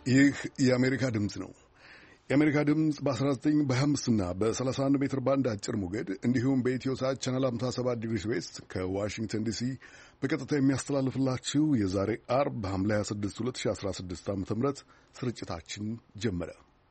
ይህ የአሜሪካ ድምፅ ነው። የአሜሪካ ድምፅ በ19 በ25 እና በ31 ሜትር ባንድ አጭር ሞገድ እንዲሁም በኢትዮ ሳት ቻናል 57 ዲግሪ ዌስት ከዋሽንግተን ዲሲ በቀጥታ የሚያስተላልፍላችሁ የዛሬ አርብ ሐምሌ 26 2016 ዓ.ም ስርጭታችን ጀመረ።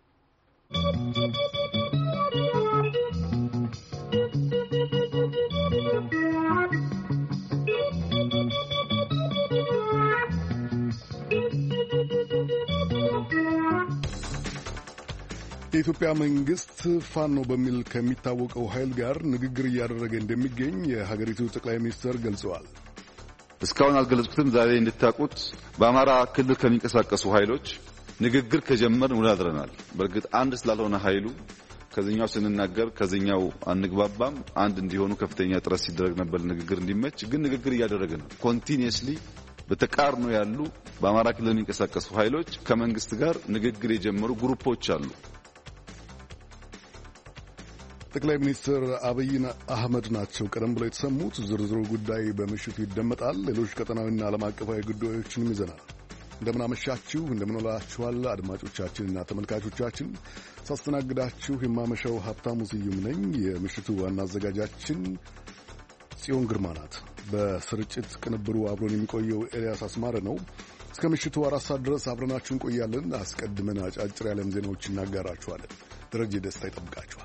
የኢትዮጵያ መንግስት ፋኖ በሚል ከሚታወቀው ኃይል ጋር ንግግር እያደረገ እንደሚገኝ የሀገሪቱ ጠቅላይ ሚኒስትር ገልጸዋል። እስካሁን አልገለጽኩትም። ዛሬ እንድታውቁት በአማራ ክልል ከሚንቀሳቀሱ ኃይሎች ንግግር ከጀመርን ውሎ አድረናል። በእርግጥ አንድ ስላልሆነ ኃይሉ ከዚህኛው ስንናገር ከዚህኛው አንግባባም። አንድ እንዲሆኑ ከፍተኛ ጥረት ሲደረግ ነበር ንግግር እንዲመች። ግን ንግግር እያደረገ ነው። ኮንቲኒየስሊ በተቃርኖ ያሉ በአማራ ክልል የሚንቀሳቀሱ ኃይሎች ከመንግስት ጋር ንግግር የጀመሩ ግሩፖች አሉ። ጠቅላይ ሚኒስትር አብይ አህመድ ናቸው ቀደም ብለው የተሰሙት። ዝርዝሩ ጉዳይ በምሽቱ ይደመጣል። ሌሎች ቀጠናዊና ዓለም አቀፋዊ ጉዳዮችንም ይዘናል። እንደምናመሻችሁ፣ እንደምንውላችኋል አድማጮቻችንና ተመልካቾቻችን። ሳስተናግዳችሁ የማመሻው ሀብታሙ ስዩም ነኝ። የምሽቱ ዋና አዘጋጃችን ጽዮን ግርማ ናት። በስርጭት ቅንብሩ አብሮን የሚቆየው ኤልያስ አስማረ ነው። እስከ ምሽቱ 4 ሰዓት ድረስ አብረናችሁ እንቆያለን። አስቀድመን አጫጭር የዓለም ዜናዎች እናጋራችኋለን። ደረጀ ደስታ ይጠብቃችኋል።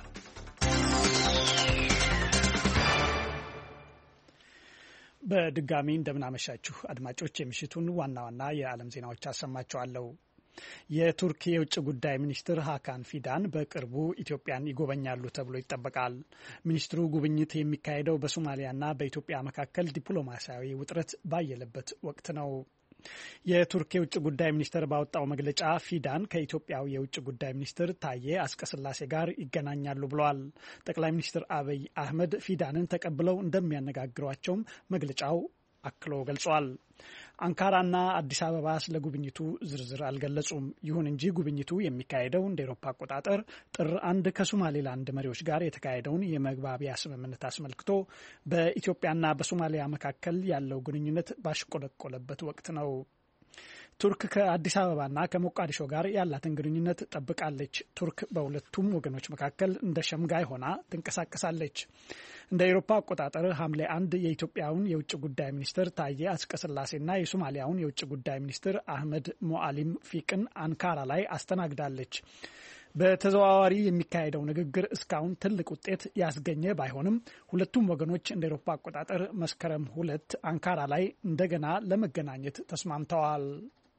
በድጋሚ እንደምናመሻችሁ አድማጮች፣ የምሽቱን ዋና ዋና የዓለም ዜናዎች አሰማችኋለሁ። የቱርክ የውጭ ጉዳይ ሚኒስትር ሃካን ፊዳን በቅርቡ ኢትዮጵያን ይጎበኛሉ ተብሎ ይጠበቃል። ሚኒስትሩ ጉብኝት የሚካሄደው በሶማሊያና በኢትዮጵያ መካከል ዲፕሎማሲያዊ ውጥረት ባየለበት ወቅት ነው። የቱርክ የውጭ ጉዳይ ሚኒስትር ባወጣው መግለጫ ፊዳን ከኢትዮጵያው የውጭ ጉዳይ ሚኒስትር ታዬ አስቀስላሴ ጋር ይገናኛሉ ብለዋል። ጠቅላይ ሚኒስትር አብይ አህመድ ፊዳንን ተቀብለው እንደሚያነጋግሯቸውም መግለጫው አክሎ ገልጿል። አንካራና አዲስ አበባ ስለ ጉብኝቱ ዝርዝር አልገለጹም። ይሁን እንጂ ጉብኝቱ የሚካሄደው እንደ ኤሮፓ አቆጣጠር ጥር 1 ከሶማሌላንድ መሪዎች ጋር የተካሄደውን የመግባቢያ ስምምነት አስመልክቶ በኢትዮጵያና በሶማሊያ መካከል ያለው ግንኙነት ባሽቆለቆለበት ወቅት ነው። ቱርክ ከአዲስ አበባና ከሞቃዲሾ ጋር ያላትን ግንኙነት ጠብቃለች። ቱርክ በሁለቱም ወገኖች መካከል እንደ ሸምጋይ ሆና ትንቀሳቀሳለች። እንደ አውሮፓ አቆጣጠር ሐምሌ 1 የኢትዮጵያውን የውጭ ጉዳይ ሚኒስትር ታዬ አስቀስላሴና የሶማሊያውን የውጭ ጉዳይ ሚኒስትር አህመድ ሞአሊም ፊቅን አንካራ ላይ አስተናግዳለች። በተዘዋዋሪ የሚካሄደው ንግግር እስካሁን ትልቅ ውጤት ያስገኘ ባይሆንም ሁለቱም ወገኖች እንደ አውሮፓ አቆጣጠር መስከረም 2 አንካራ ላይ እንደገና ለመገናኘት ተስማምተዋል።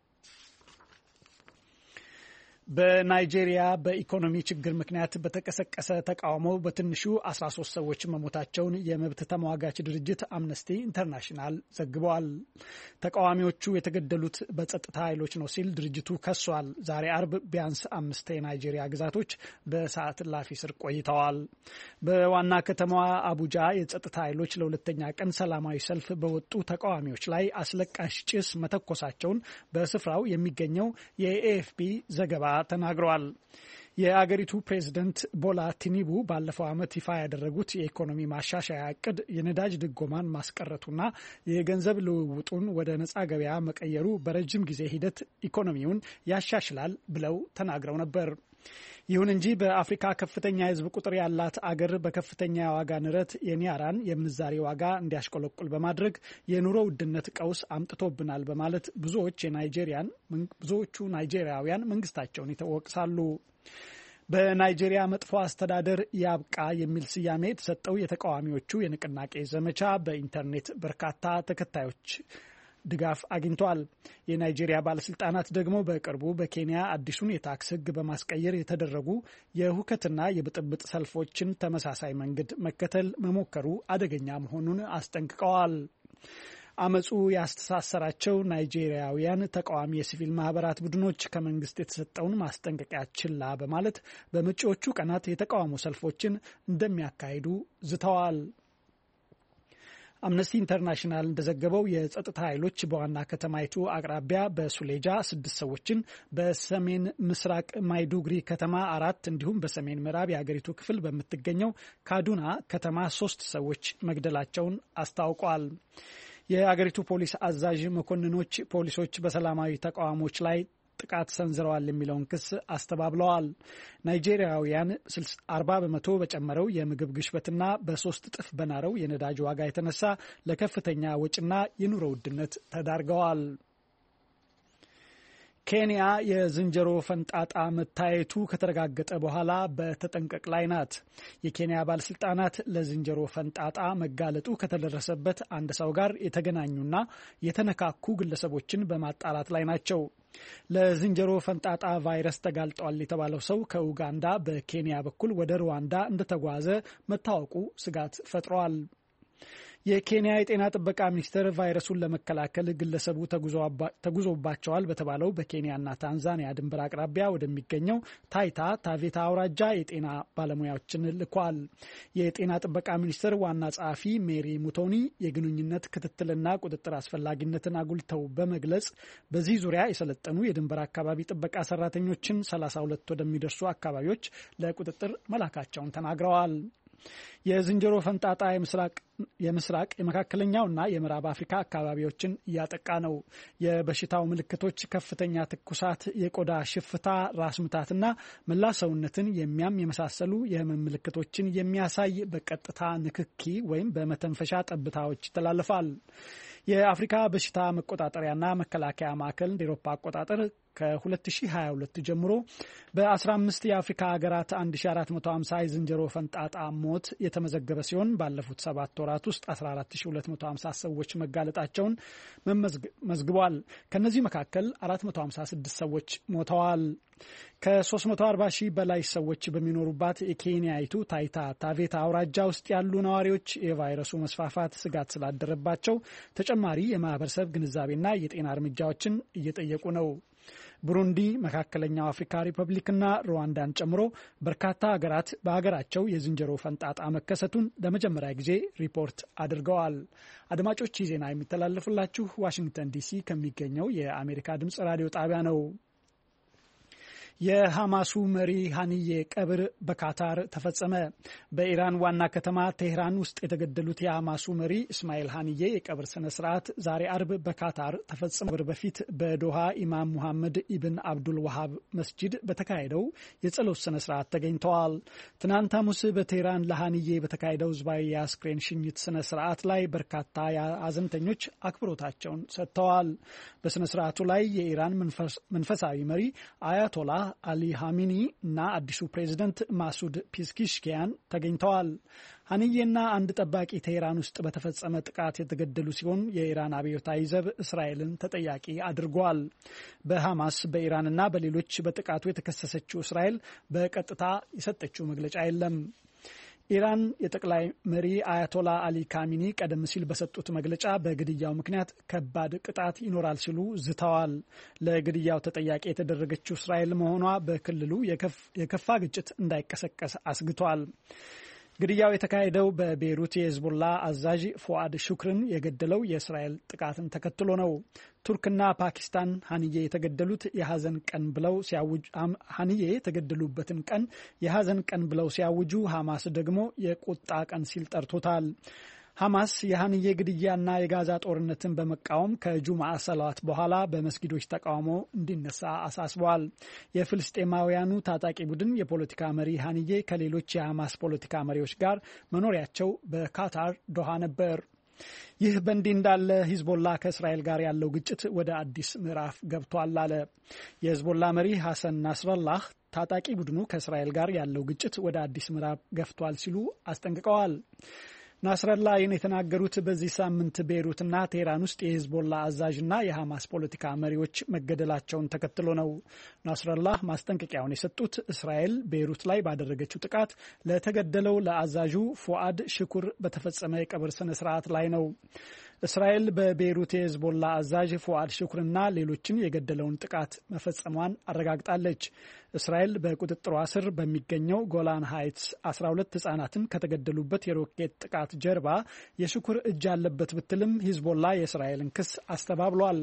በናይጄሪያ በኢኮኖሚ ችግር ምክንያት በተቀሰቀሰ ተቃውሞ በትንሹ 13 ሰዎች መሞታቸውን የመብት ተሟጋች ድርጅት አምነስቲ ኢንተርናሽናል ዘግቧል። ተቃዋሚዎቹ የተገደሉት በጸጥታ ኃይሎች ነው ሲል ድርጅቱ ከሷል። ዛሬ አርብ ቢያንስ 5 የናይጄሪያ ግዛቶች በሰዓት እላፊ ስር ቆይተዋል። በዋና ከተማዋ አቡጃ የጸጥታ ኃይሎች ለሁለተኛ ቀን ሰላማዊ ሰልፍ በወጡ ተቃዋሚዎች ላይ አስለቃሽ ጭስ መተኮሳቸውን በስፍራው የሚገኘው የኤኤፍፒ ዘገባ ተናግረዋል። የአገሪቱ ፕሬዝደንት ቦላ ቲኒቡ ባለፈው ዓመት ይፋ ያደረጉት የኢኮኖሚ ማሻሻያ እቅድ የነዳጅ ድጎማን ማስቀረቱና የገንዘብ ልውውጡን ወደ ነጻ ገበያ መቀየሩ በረጅም ጊዜ ሂደት ኢኮኖሚውን ያሻሽላል ብለው ተናግረው ነበር። ይሁን እንጂ በአፍሪካ ከፍተኛ የሕዝብ ቁጥር ያላት አገር በከፍተኛ የዋጋ ንረት የኒያራን የምንዛሬ ዋጋ እንዲያሽቆለቁል በማድረግ የኑሮ ውድነት ቀውስ አምጥቶብናል በማለት ብዙዎቹ ናይጄሪያውያን መንግስታቸውን ይወቅሳሉ። በናይጄሪያ መጥፎ አስተዳደር ያብቃ የሚል ስያሜ የተሰጠው የተቃዋሚዎቹ የንቅናቄ ዘመቻ በኢንተርኔት በርካታ ተከታዮች ድጋፍ አግኝቷል። የናይጄሪያ ባለስልጣናት ደግሞ በቅርቡ በኬንያ አዲሱን የታክስ ሕግ በማስቀየር የተደረጉ የሁከትና የብጥብጥ ሰልፎችን ተመሳሳይ መንገድ መከተል መሞከሩ አደገኛ መሆኑን አስጠንቅቀዋል። አመጹ ያስተሳሰራቸው ናይጄሪያውያን ተቃዋሚ የሲቪል ማህበራት ቡድኖች ከመንግስት የተሰጠውን ማስጠንቀቂያ ችላ በማለት በመጪዎቹ ቀናት የተቃውሞ ሰልፎችን እንደሚያካሂዱ ዝተዋል። አምነስቲ ኢንተርናሽናል እንደዘገበው የጸጥታ ኃይሎች በዋና ከተማይቱ አቅራቢያ በሱሌጃ 6 ሰዎችን፣ በሰሜን ምስራቅ ማይዱጉሪ ከተማ 4 እንዲሁም በሰሜን ምዕራብ የሀገሪቱ ክፍል በምትገኘው ካዱና ከተማ 3 ሰዎች መግደላቸውን አስታውቋል። የአገሪቱ ፖሊስ አዛዥ መኮንኖች ፖሊሶች በሰላማዊ ተቃዋሞች ላይ ጥቃት ሰንዝረዋል የሚለውን ክስ አስተባብለዋል። ናይጄሪያውያን 40% በጨመረው የምግብ ግሽበትና በ3 እጥፍ በናረው የነዳጅ ዋጋ የተነሳ ለከፍተኛ ወጪና የኑሮ ውድነት ተዳርገዋል። ኬንያ የዝንጀሮ ፈንጣጣ መታየቱ ከተረጋገጠ በኋላ በተጠንቀቅ ላይ ናት። የኬንያ ባለስልጣናት ለዝንጀሮ ፈንጣጣ መጋለጡ ከተደረሰበት አንድ ሰው ጋር የተገናኙና የተነካኩ ግለሰቦችን በማጣራት ላይ ናቸው። ለዝንጀሮ ፈንጣጣ ቫይረስ ተጋልጧል የተባለው ሰው ከኡጋንዳ በኬንያ በኩል ወደ ሩዋንዳ እንደተጓዘ መታወቁ ስጋት ፈጥሯል። የኬንያ የጤና ጥበቃ ሚኒስቴር ቫይረሱን ለመከላከል ግለሰቡ ተጉዞባቸዋል በተባለው በኬንያና ታንዛኒያ ድንበር አቅራቢያ ወደሚገኘው ታይታ ታቬታ አውራጃ የጤና ባለሙያዎችን ልኳል። የጤና ጥበቃ ሚኒስቴር ዋና ጸሐፊ ሜሪ ሙቶኒ የግንኙነት ክትትልና ቁጥጥር አስፈላጊነትን አጉልተው በመግለጽ በዚህ ዙሪያ የሰለጠኑ የድንበር አካባቢ ጥበቃ ሰራተኞችን 32 ወደሚደርሱ አካባቢዎች ለቁጥጥር መላካቸውን ተናግረዋል። የዝንጀሮ ፈንጣጣ የምስራቅ የመካከለኛውና የምዕራብ አፍሪካ አካባቢዎችን እያጠቃ ነው። የበሽታው ምልክቶች ከፍተኛ ትኩሳት፣ የቆዳ ሽፍታ፣ ራስ ምታትና መላ ሰውነትን የሚያም የመሳሰሉ የህመም ምልክቶችን የሚያሳይ በቀጥታ ንክኪ ወይም በመተንፈሻ ጠብታዎች ይተላለፋል። የአፍሪካ በሽታ መቆጣጠሪያና መከላከያ ማዕከል እንደ አውሮፓ አቆጣጠር ከ2022 ጀምሮ በ15 የአፍሪካ ሀገራት 1450 የዝንጀሮ ፈንጣጣ ሞት የተመዘገበ ሲሆን ባለፉት 7 ወራት ውስጥ 14250 ሰዎች መጋለጣቸውን መዝግቧል። ከነዚህ መካከል 456 ሰዎች ሞተዋል። ከ340 ሺህ በላይ ሰዎች በሚኖሩባት የኬንያይቱ ታይታ ታቬታ አውራጃ ውስጥ ያሉ ነዋሪዎች የቫይረሱ መስፋፋት ስጋት ስላደረባቸው ተጨማሪ የማህበረሰብ ግንዛቤና የጤና እርምጃዎችን እየጠየቁ ነው። ቡሩንዲ፣ መካከለኛው አፍሪካ ሪፐብሊክና ሩዋንዳን ጨምሮ በርካታ ሀገራት በሀገራቸው የዝንጀሮ ፈንጣጣ መከሰቱን ለመጀመሪያ ጊዜ ሪፖርት አድርገዋል። አድማጮች፣ ይህ ዜና የሚተላለፍላችሁ ዋሽንግተን ዲሲ ከሚገኘው የአሜሪካ ድምጽ ራዲዮ ጣቢያ ነው። የሐማሱ መሪ ሀኒዬ ቀብር በካታር ተፈጸመ። በኢራን ዋና ከተማ ቴህራን ውስጥ የተገደሉት የሐማሱ መሪ እስማኤል ሀኒዬ የቀብር ስነ ስርዓት ዛሬ አርብ በካታር ተፈጸመ። በፊት በዶሃ ኢማም ሙሐመድ ኢብን አብዱል ወሃብ መስጂድ በተካሄደው የጸሎት ስነ ስርዓት ተገኝተዋል። ትናንት ሐሙስ በቴህራን ለሀኒዬ በተካሄደው ህዝባዊ የአስክሬን ሽኝት ስነ ስርዓት ላይ በርካታ ሀዘንተኞች አክብሮታቸውን ሰጥተዋል። በስነ ስርዓቱ ላይ የኢራን መንፈሳዊ መሪ አያቶላ አሊ ሀሚኒ እና አዲሱ ፕሬዝደንት ማሱድ ፒስኪሽኪያን ተገኝተዋል። ሀኒዬና አንድ ጠባቂ ቴህራን ውስጥ በተፈጸመ ጥቃት የተገደሉ ሲሆን የኢራን አብዮታዊ ዘብ እስራኤልን ተጠያቂ አድርጓል። በሐማስ በኢራንና በሌሎች በጥቃቱ የተከሰሰችው እስራኤል በቀጥታ የሰጠችው መግለጫ የለም። ኢራን የጠቅላይ መሪ አያቶላ አሊ ካሚኒ ቀደም ሲል በሰጡት መግለጫ በግድያው ምክንያት ከባድ ቅጣት ይኖራል ሲሉ ዝተዋል። ለግድያው ተጠያቂ የተደረገችው እስራኤል መሆኗ በክልሉ የከፋ ግጭት እንዳይቀሰቀስ አስግቷል። ግድያው የተካሄደው በቤይሩት የሂዝቦላ አዛዥ ፉአድ ሹክርን የገደለው የእስራኤል ጥቃትን ተከትሎ ነው። ቱርክና ፓኪስታን ሀኒዬ የተገደሉት የሀዘን ቀን ብለው ሲያውጁ ሀኒዬ የተገደሉበትን ቀን የሀዘን ቀን ብለው ሲያውጁ ሐማስ ደግሞ የቁጣ ቀን ሲል ጠርቶታል። ሐማስ የሀኒዬ ግድያና የጋዛ ጦርነትን በመቃወም ከጁምዓ ሰላት በኋላ በመስጊዶች ተቃውሞ እንዲነሳ አሳስበዋል። የፍልስጤማውያኑ ታጣቂ ቡድን የፖለቲካ መሪ ሀኒዬ ከሌሎች የሐማስ ፖለቲካ መሪዎች ጋር መኖሪያቸው በካታር ዶሃ ነበር። ይህ በእንዲህ እንዳለ ሂዝቦላ ከእስራኤል ጋር ያለው ግጭት ወደ አዲስ ምዕራፍ ገብቷል አለ። የሂዝቦላ መሪ ሐሰን ናስረላህ ታጣቂ ቡድኑ ከእስራኤል ጋር ያለው ግጭት ወደ አዲስ ምዕራፍ ገፍቷል ሲሉ አስጠንቅቀዋል። ናስረላ ይህን የተናገሩት በዚህ ሳምንት ቤይሩትና ቴህራን ውስጥ የሂዝቦላ አዛዥና የሐማስ ፖለቲካ መሪዎች መገደላቸውን ተከትሎ ነው። ናስረላ ማስጠንቀቂያውን የሰጡት እስራኤል ቤይሩት ላይ ባደረገችው ጥቃት ለተገደለው ለአዛዡ ፉአድ ሽኩር በተፈጸመ የቀብር ስነ ስርዓት ላይ ነው። እስራኤል በቤይሩት የሂዝቦላ አዛዥ ፉአድ ሽኩርና ሌሎችን የገደለውን ጥቃት መፈጸሟን አረጋግጣለች። እስራኤል በቁጥጥሯ ስር በሚገኘው ጎላን ሃይትስ 12 ህጻናትን ከተገደሉበት የሮኬት ጥቃት ጀርባ የሽኩር እጅ አለበት ብትልም ሂዝቦላ የእስራኤልን ክስ አስተባብሏል።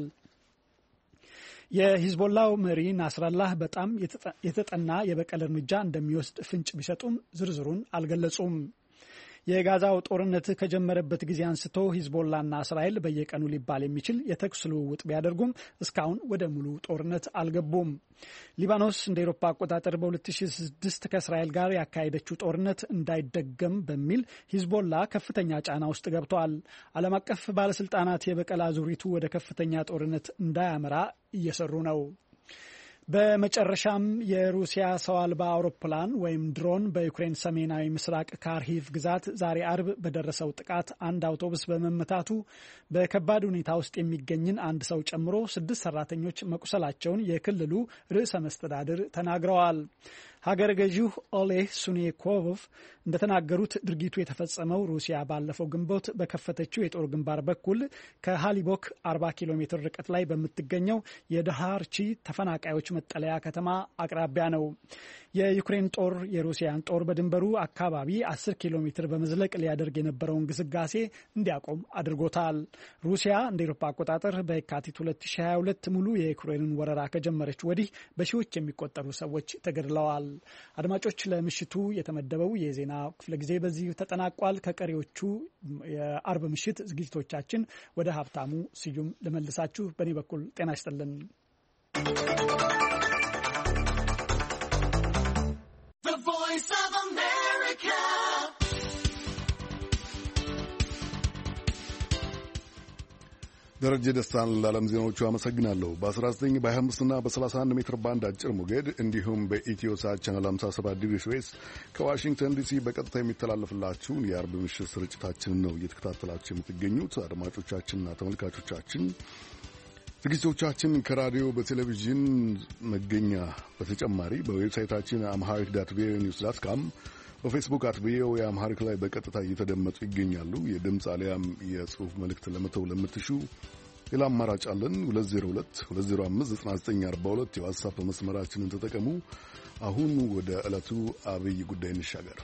የሂዝቦላው መሪ ናስራላህ በጣም የተጠና የበቀል እርምጃ እንደሚወስድ ፍንጭ ቢሰጡም ዝርዝሩን አልገለጹም። የጋዛው ጦርነት ከጀመረበት ጊዜ አንስቶ ሂዝቦላና እስራኤል በየቀኑ ሊባል የሚችል የተኩስ ልውውጥ ቢያደርጉም እስካሁን ወደ ሙሉ ጦርነት አልገቡም። ሊባኖስ እንደ ኤሮፓ አቆጣጠር በ2006 ከእስራኤል ጋር ያካሄደችው ጦርነት እንዳይደገም በሚል ሂዝቦላ ከፍተኛ ጫና ውስጥ ገብተዋል። ዓለም አቀፍ ባለስልጣናት የበቀል አዙሪቱ ወደ ከፍተኛ ጦርነት እንዳያመራ እየሰሩ ነው። በመጨረሻም የሩሲያ ሰው አልባ አውሮፕላን ወይም ድሮን በዩክሬን ሰሜናዊ ምስራቅ ካርሂቭ ግዛት ዛሬ አርብ በደረሰው ጥቃት አንድ አውቶቡስ በመመታቱ በከባድ ሁኔታ ውስጥ የሚገኝን አንድ ሰው ጨምሮ 6 ሰራተኞች መቁሰላቸውን የክልሉ ርዕሰ መስተዳድር ተናግረዋል። ሀገረ ገዢው ኦሌህ ሱኔኮቭ እንደተናገሩት ድርጊቱ የተፈጸመው ሩሲያ ባለፈው ግንቦት በከፈተችው የጦር ግንባር በኩል ከሃሊቦክ 40 ኪሎ ሜትር ርቀት ላይ በምትገኘው የዳሃርቺ ተፈናቃዮች መጠለያ ከተማ አቅራቢያ ነው። የዩክሬን ጦር የሩሲያን ጦር በድንበሩ አካባቢ 10 ኪሎ ሜትር በመዝለቅ ሊያደርግ የነበረውን ግስጋሴ እንዲያቆም አድርጎታል። ሩሲያ እንደ ኤሮፓ አቆጣጠር በየካቲት 2022 ሙሉ የዩክሬንን ወረራ ከጀመረች ወዲህ በሺዎች የሚቆጠሩ ሰዎች ተገድለዋል። አድማጮች፣ ለምሽቱ የተመደበው የዜና ክፍለ ጊዜ በዚህ ተጠናቋል። ከቀሪዎቹ የአርብ ምሽት ዝግጅቶቻችን ወደ ሀብታሙ ስዩም ልመልሳችሁ። በእኔ በኩል ጤና ይስጥልን። ደረጀ ደስታን ለዓለም ዜናዎቹ አመሰግናለሁ። በ19 በ25 እና በ31 ሜትር ባንድ አጭር ሞገድ እንዲሁም በኢትዮ ሳት ቻናል 57 ዲግሪ ዌስት ከዋሽንግተን ዲሲ በቀጥታ የሚተላለፍላችሁን የአርብ ምሽት ስርጭታችንን ነው እየተከታተላችሁ የምትገኙት አድማጮቻችንና ተመልካቾቻችን። ዝግጅቶቻችን ከራዲዮ በቴሌቪዥን መገኛ በተጨማሪ በዌብሳይታችን amharic.voanews.com በፌስቡክ @ቪኦኤ አምሃሪክ ላይ በቀጥታ እየተደመጡ ይገኛሉ። የድምፅ አሊያም የጽሑፍ መልእክት ለመተው ለምትሹ ሌላ አማራጭ አለን። 2022059942 የዋትስአፕ መስመራችንን ተጠቀሙ። አሁን ወደ ዕለቱ አብይ ጉዳይ እንሻገር።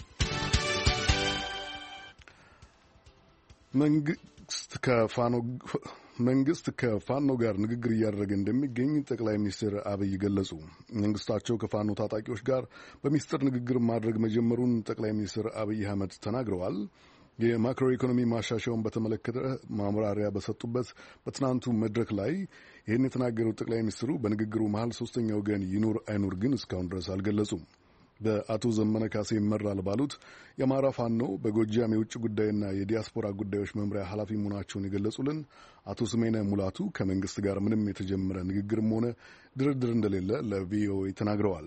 መንግስት ከፋኖ ጋር ንግግር እያደረገ እንደሚገኝ ጠቅላይ ሚኒስትር አብይ ገለጹ። መንግስታቸው ከፋኖ ታጣቂዎች ጋር በሚስጥር ንግግር ማድረግ መጀመሩን ጠቅላይ ሚኒስትር አብይ አህመድ ተናግረዋል። የማክሮ ኢኮኖሚ ማሻሻያውን በተመለከተ ማብራሪያ በሰጡበት በትናንቱ መድረክ ላይ ይህን የተናገሩት ጠቅላይ ሚኒስትሩ በንግግሩ መሀል ሶስተኛ ወገን ይኑር አይኑር ግን እስካሁን ድረስ አልገለጹም። በአቶ ዘመነ ካሴ ይመራል ባሉት የአማራ ፋኖ በጎጃም የውጭ ጉዳይና የዲያስፖራ ጉዳዮች መምሪያ ኃላፊ መሆናቸውን የገለጹልን አቶ ስሜነ ሙላቱ ከመንግስት ጋር ምንም የተጀመረ ንግግርም ሆነ ድርድር እንደሌለ ለቪኦኤ ተናግረዋል።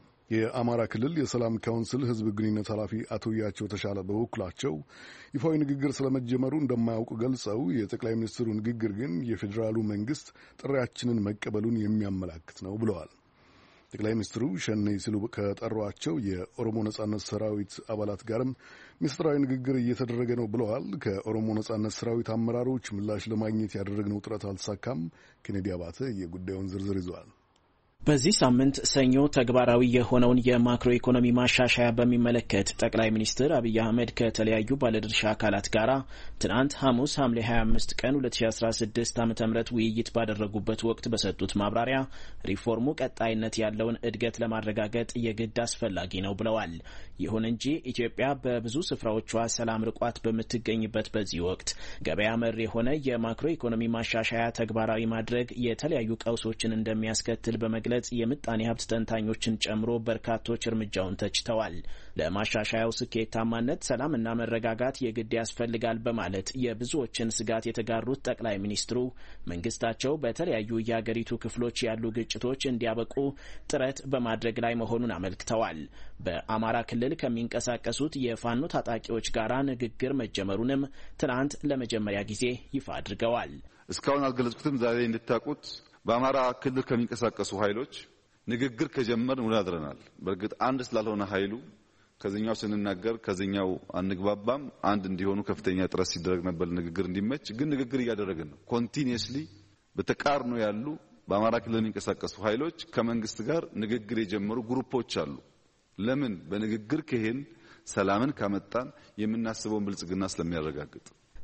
የአማራ ክልል የሰላም ካውንስል ህዝብ ግንኙነት ኃላፊ አቶ ያቸው ተሻለ በበኩላቸው ይፋዊ ንግግር ስለመጀመሩ እንደማያውቁ ገልጸው የጠቅላይ ሚኒስትሩ ንግግር ግን የፌዴራሉ መንግስት ጥሪያችንን መቀበሉን የሚያመላክት ነው ብለዋል። ጠቅላይ ሚኒስትሩ ሸኔ ሲሉ ከጠሯቸው የኦሮሞ ነጻነት ሰራዊት አባላት ጋርም ምስጢራዊ ንግግር እየተደረገ ነው ብለዋል። ከኦሮሞ ነጻነት ሰራዊት አመራሮች ምላሽ ለማግኘት ያደረግነው ጥረት አልተሳካም። ኬኔዲ አባተ የጉዳዩን ዝርዝር ይዘዋል። በዚህ ሳምንት ሰኞ ተግባራዊ የሆነውን የማክሮ ኢኮኖሚ ማሻሻያ በሚመለከት ጠቅላይ ሚኒስትር አብይ አህመድ ከተለያዩ ባለድርሻ አካላት ጋር ትናንት ሐሙስ ሐምሌ 25 ቀን 2016 ዓ.ም ውይይት ባደረጉበት ወቅት በሰጡት ማብራሪያ ሪፎርሙ ቀጣይነት ያለውን እድገት ለማረጋገጥ የግድ አስፈላጊ ነው ብለዋል። ይሁን እንጂ ኢትዮጵያ በብዙ ስፍራዎቿ ሰላም ርቋት በምትገኝበት በዚህ ወቅት ገበያ መር የሆነ የማክሮ ኢኮኖሚ ማሻሻያ ተግባራዊ ማድረግ የተለያዩ ቀውሶችን እንደሚያስከትል በመግለጽ የምጣኔ ሀብት ተንታኞችን ጨምሮ በርካቶች እርምጃውን ተችተዋል። ለማሻሻያው ስኬታማነት ሰላምና መረጋጋት የግድ ያስፈልጋል በማለት የብዙዎችን ስጋት የተጋሩት ጠቅላይ ሚኒስትሩ መንግስታቸው በተለያዩ የአገሪቱ ክፍሎች ያሉ ግጭቶች እንዲያበቁ ጥረት በማድረግ ላይ መሆኑን አመልክተዋል። በአማራ ክልል ከሚንቀሳቀሱት የፋኖ ታጣቂዎች ጋር ንግግር መጀመሩንም ትናንት ለመጀመሪያ ጊዜ ይፋ አድርገዋል። እስካሁን አልገለጽኩትም። ዛሬ እንድታውቁት በአማራ ክልል ከሚንቀሳቀሱ ኃይሎች ንግግር ከጀመርን ውለን አድረናል። በእርግጥ አንድ ስላልሆነ ኃይሉ ከዚህኛው ስንናገር ከዚህኛው አንግባባም። አንድ እንዲሆኑ ከፍተኛ ጥረት ሲደረግ ነበር ንግግር እንዲመች። ግን ንግግር እያደረግን ነው። ኮንቲኒየስሊ በተቃርኖ ያሉ በአማራ ክልል የሚንቀሳቀሱ ኃይሎች ከመንግስት ጋር ንግግር የጀመሩ ግሩፖች አሉ። ለምን? በንግግር ከሄን ሰላምን ካመጣን የምናስበውን ብልጽግና ስለሚያረጋግጥ።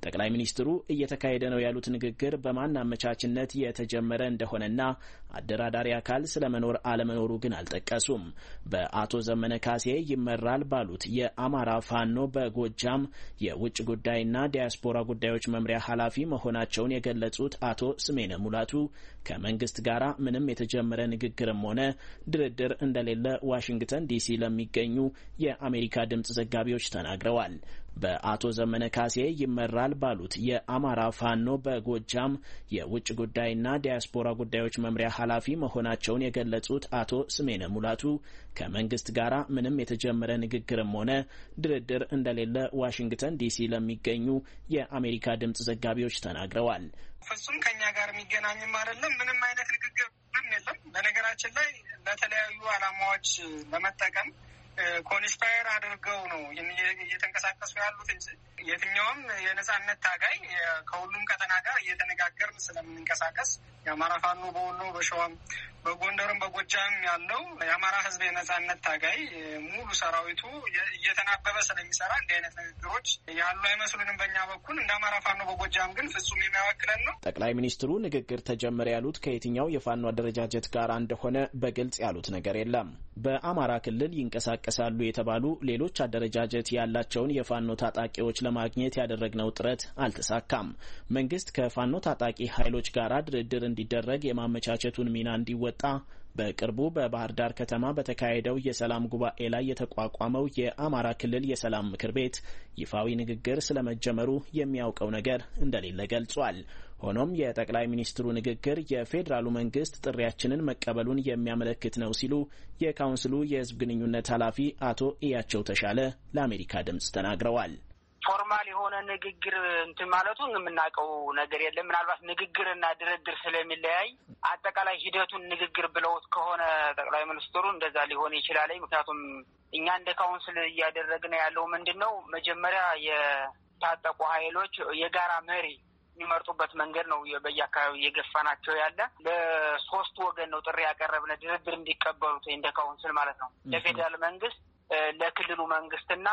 ጠቅላይ ሚኒስትሩ እየተካሄደ ነው ያሉት ንግግር በማን አመቻችነት የተጀመረ እንደሆነና አደራዳሪ አካል ስለመኖር አለመኖሩ ግን አልጠቀሱም። በአቶ ዘመነ ካሴ ይመራል ባሉት የአማራ ፋኖ በጎጃም የውጭ ጉዳይና ዲያስፖራ ጉዳዮች መምሪያ ኃላፊ መሆናቸውን የገለጹት አቶ ስሜነ ሙላቱ ከመንግስት ጋር ምንም የተጀመረ ንግግርም ሆነ ድርድር እንደሌለ ዋሽንግተን ዲሲ ለሚገኙ የአሜሪካ ድምጽ ዘጋቢዎች ተናግረዋል። በአቶ ዘመነ ካሴ ይመራል ባሉት የአማራ ፋኖ በጎጃም የውጭ ጉዳይና ዲያስፖራ ጉዳዮች መምሪያ ኃላፊ መሆናቸውን የገለጹት አቶ ስሜነ ሙላቱ ከመንግስት ጋር ምንም የተጀመረ ንግግርም ሆነ ድርድር እንደሌለ ዋሽንግተን ዲሲ ለሚገኙ የአሜሪካ ድምጽ ዘጋቢዎች ተናግረዋል። ፍጹም ከኛ ጋር የሚገናኝም አይደለም። ምንም አይነት ንግግር የለም። በነገራችን ላይ ለተለያዩ ዓላማዎች ለመጠቀም ኮንስፓየር አድርገው ነው እየተንቀሳቀሱ ያሉት እንጂ የትኛውም የነጻነት ታጋይ ከሁሉም ቀጠና ጋር እየተነጋገርን ስለምንንቀሳቀስ የአማራ ፋኖ በወሎ በሸዋም በጎንደርም በጎጃም ያለው የአማራ ሕዝብ የነጻነት ታጋይ ሙሉ ሰራዊቱ እየተናበበ ስለሚሰራ እንዲህ አይነት ንግግሮች ያሉ አይመስሉንም። በእኛ በኩል እንደ አማራ ፋኖ በጎጃም ግን ፍጹም የሚያወክለን ነው። ጠቅላይ ሚኒስትሩ ንግግር ተጀመረ ያሉት ከየትኛው የፋኖ አደረጃጀት ጋር እንደሆነ በግልጽ ያሉት ነገር የለም። በአማራ ክልል ይንቀሳቀሳሉ የተባሉ ሌሎች አደረጃጀት ያላቸውን የፋኖ ታጣቂዎች ለማግኘት ያደረግነው ጥረት አልተሳካም። መንግስት ከፋኖ ታጣቂ ኃይሎች ጋር ድርድር እንዲደረግ የማመቻቸቱን ሚና እንዲወጣ በቅርቡ በባህር ዳር ከተማ በተካሄደው የሰላም ጉባኤ ላይ የተቋቋመው የአማራ ክልል የሰላም ምክር ቤት ይፋዊ ንግግር ስለመጀመሩ የሚያውቀው ነገር እንደሌለ ገልጿል። ሆኖም የጠቅላይ ሚኒስትሩ ንግግር የፌዴራሉ መንግስት ጥሪያችንን መቀበሉን የሚያመለክት ነው ሲሉ የካውንስሉ የህዝብ ግንኙነት ኃላፊ አቶ እያቸው ተሻለ ለአሜሪካ ድምጽ ተናግረዋል። ፎርማል የሆነ ንግግር እንትን ማለቱን የምናውቀው ነገር የለም። ምናልባት ንግግርና ድርድር ስለሚለያይ አጠቃላይ ሂደቱን ንግግር ብለውት ከሆነ ጠቅላይ ሚኒስትሩ እንደዛ ሊሆን ይችላል። ምክንያቱም እኛ እንደ ካውንስል እያደረግን ያለው ምንድን ነው፣ መጀመሪያ የታጠቁ ኃይሎች የጋራ መሪ የሚመርጡበት መንገድ ነው በየአካባቢ እየገፋናቸው ያለ። ለሶስት ወገን ነው ጥሪ ያቀረብነ ድርድር እንዲቀበሉት እንደ ካውንስል ማለት ነው። ለፌዴራል መንግስት፣ ለክልሉ መንግስትና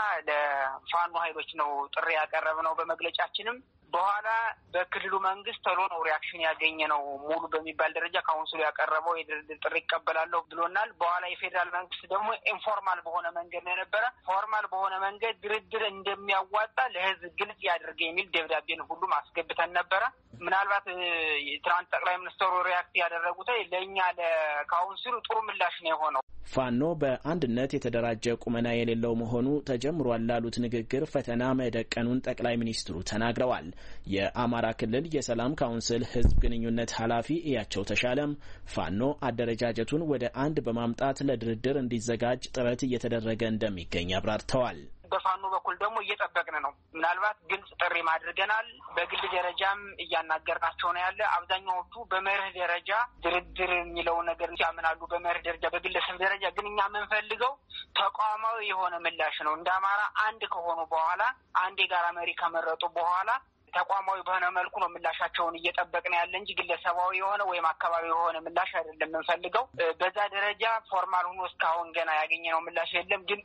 ለፋኖ ኃይሎች ነው ጥሪ ያቀረብነው በመግለጫችንም። በኋላ በክልሉ መንግስት ቶሎ ነው ሪያክሽን ያገኘ ነው። ሙሉ በሚባል ደረጃ ካውንስሉ ያቀረበው የድርድር ጥሪ ይቀበላለሁ ብሎናል። በኋላ የፌዴራል መንግስት ደግሞ ኢንፎርማል በሆነ መንገድ ነው የነበረ። ፎርማል በሆነ መንገድ ድርድር እንደሚያዋጣ ለህዝብ ግልጽ ያድርገ የሚል ደብዳቤን ሁሉም አስገብተን ነበረ። ምናልባት ትናንት ጠቅላይ ሚኒስትሩ ሪያክት ያደረጉት ለእኛ ለካውንስሉ ጥሩ ምላሽ ነው የሆነው። ፋኖ በአንድነት የተደራጀ ቁመና የሌለው መሆኑ ተጀምሯል ላሉት ንግግር ፈተና መደቀኑን ጠቅላይ ሚኒስትሩ ተናግረዋል። የአማራ ክልል የሰላም ካውንስል ህዝብ ግንኙነት ኃላፊ እያቸው ተሻለም ፋኖ አደረጃጀቱን ወደ አንድ በማምጣት ለድርድር እንዲዘጋጅ ጥረት እየተደረገ እንደሚገኝ አብራርተዋል። በፋኖ በኩል ደግሞ እየጠበቅን ነው። ምናልባት ግልጽ ጥሪም አድርገናል። በግል ደረጃም እያናገርናቸው ነው ያለ። አብዛኛዎቹ በመርህ ደረጃ ድርድር የሚለው ነገር ያምናሉ። በመርህ ደረጃ፣ በግለሰብ ደረጃ ግን እኛ የምንፈልገው ተቋማዊ የሆነ ምላሽ ነው። እንደ አማራ አንድ ከሆኑ በኋላ አንድ የጋራ መሪ ከመረጡ በኋላ ተቋማዊ በሆነ መልኩ ነው ምላሻቸውን እየጠበቅን ያለ እንጂ ግለሰባዊ የሆነ ወይም አካባቢ የሆነ ምላሽ አይደለም የምንፈልገው። በዛ ደረጃ ፎርማል ሆኖ እስካሁን ገና ያገኘነው ምላሽ የለም። ግን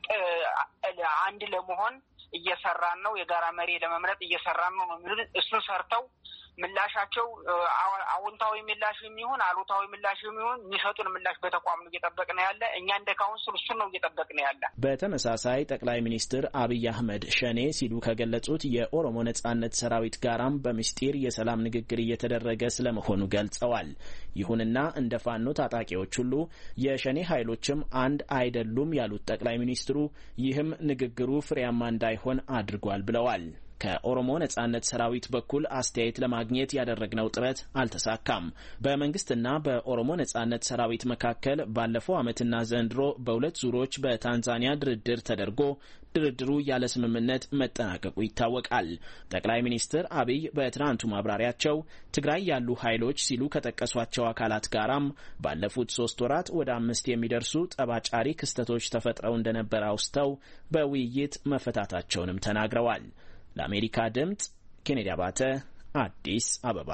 አንድ ለመሆን እየሰራን ነው። የጋራ መሪ ለመምረጥ እየሰራን ነው የሚሉት እሱን ሰርተው ምላሻቸው አዎንታዊ ምላሽ የሚሆን አሉታዊ ምላሽ የሚሆን የሚሰጡን ምላሽ በተቋም ነው እየጠበቅን ያለ። እኛ እንደ ካውንስል እሱን ነው እየጠበቅን ያለ። በተመሳሳይ ጠቅላይ ሚኒስትር አብይ አህመድ ሸኔ ሲሉ ከገለጹት የኦሮሞ ነጻነት ሰራዊት ጋራም በምስጢር የሰላም ንግግር እየተደረገ ስለመሆኑ ገልጸዋል። ይሁንና እንደ ፋኖ ታጣቂዎች ሁሉ የሸኔ ኃይሎችም አንድ አይደሉም ያሉት ጠቅላይ ሚኒስትሩ ይህም ንግግሩ ፍሬያማ እንዳይሆን አድርጓል ብለዋል። ከኦሮሞ ነጻነት ሰራዊት በኩል አስተያየት ለማግኘት ያደረግነው ጥረት አልተሳካም። በመንግስትና በኦሮሞ ነጻነት ሰራዊት መካከል ባለፈው ዓመትና ዘንድሮ በሁለት ዙሮች በታንዛኒያ ድርድር ተደርጎ ድርድሩ ያለ ስምምነት መጠናቀቁ ይታወቃል። ጠቅላይ ሚኒስትር አብይ በትናንቱ ማብራሪያቸው ትግራይ ያሉ ኃይሎች ሲሉ ከጠቀሷቸው አካላት ጋራም ባለፉት 3 ወራት ወደ 5 የሚደርሱ ጠባጫሪ ክስተቶች ተፈጥረው እንደነበር አውስተው በውይይት መፈታታቸውንም ተናግረዋል። ለአሜሪካ ድምጽ ኬኔዲ አባተ አዲስ አበባ።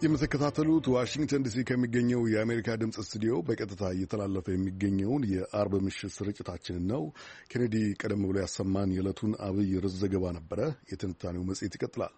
የምትከታተሉት ዋሽንግተን ዲሲ ከሚገኘው የአሜሪካ ድምፅ ስቱዲዮ በቀጥታ እየተላለፈ የሚገኘውን የአርብ ምሽት ስርጭታችንን ነው። ኬኔዲ ቀደም ብሎ ያሰማን የዕለቱን አብይ ርዕስ ዘገባ ነበረ። የትንታኔው መጽሔት ይቀጥላል።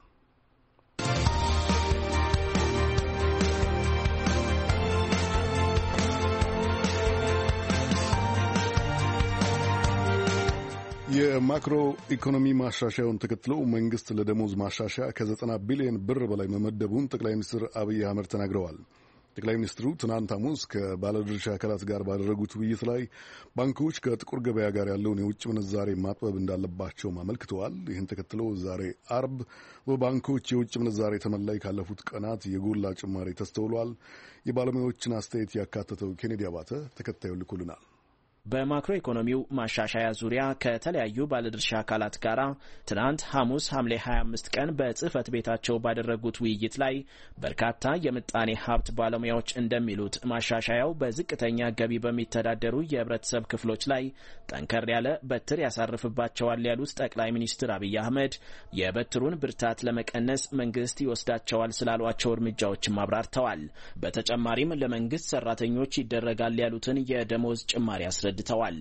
የማክሮ ኢኮኖሚ ማሻሻያውን ተከትሎ መንግስት ለደሞዝ ማሻሻያ ከ90 ቢሊዮን ብር በላይ መመደቡን ጠቅላይ ሚኒስትር አብይ አህመድ ተናግረዋል። ጠቅላይ ሚኒስትሩ ትናንት ሐሙስ ከባለድርሻ አካላት ጋር ባደረጉት ውይይት ላይ ባንኮች ከጥቁር ገበያ ጋር ያለውን የውጭ ምንዛሬ ማጥበብ እንዳለባቸውም አመልክተዋል። ይህን ተከትሎ ዛሬ አርብ በባንኮች የውጭ ምንዛሬ ተመላይ ካለፉት ቀናት የጎላ ጭማሪ ተስተውሏል። የባለሙያዎችን አስተያየት ያካተተው ኬኔዲ አባተ ተከታዩ ልኮልናል። በማክሮ ኢኮኖሚው ማሻሻያ ዙሪያ ከተለያዩ ባለድርሻ አካላት ጋር ትናንት ሐሙስ ሐምሌ 25 ቀን በጽህፈት ቤታቸው ባደረጉት ውይይት ላይ በርካታ የምጣኔ ሀብት ባለሙያዎች እንደሚሉት ማሻሻያው በዝቅተኛ ገቢ በሚተዳደሩ የህብረተሰብ ክፍሎች ላይ ጠንከር ያለ በትር ያሳርፍባቸዋል ያሉት ጠቅላይ ሚኒስትር አብይ አህመድ የበትሩን ብርታት ለመቀነስ መንግስት ይወስዳቸዋል ስላሏቸው እርምጃዎችም አብራርተዋል። በተጨማሪም ለመንግስት ሰራተኞች ይደረጋል ያሉትን የደሞዝ ጭማሪ አስረድተዋል።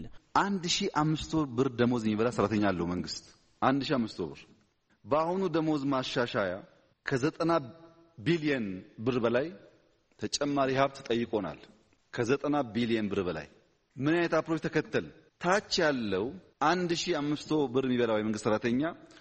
1500 ብር ደሞዝ የሚበላ ሰራተኛ አለው መንግስት 1500 ብር። በአሁኑ ደሞዝ ማሻሻያ ከ90 ቢሊዮን ብር በላይ ተጨማሪ ሀብት ጠይቆናል። ከ90 ቢሊዮን ብር በላይ ምን አይነት አፕሮች ተከተል? ታች ያለው 1500 ብር የሚበላው የመንግስት ሰራተኛ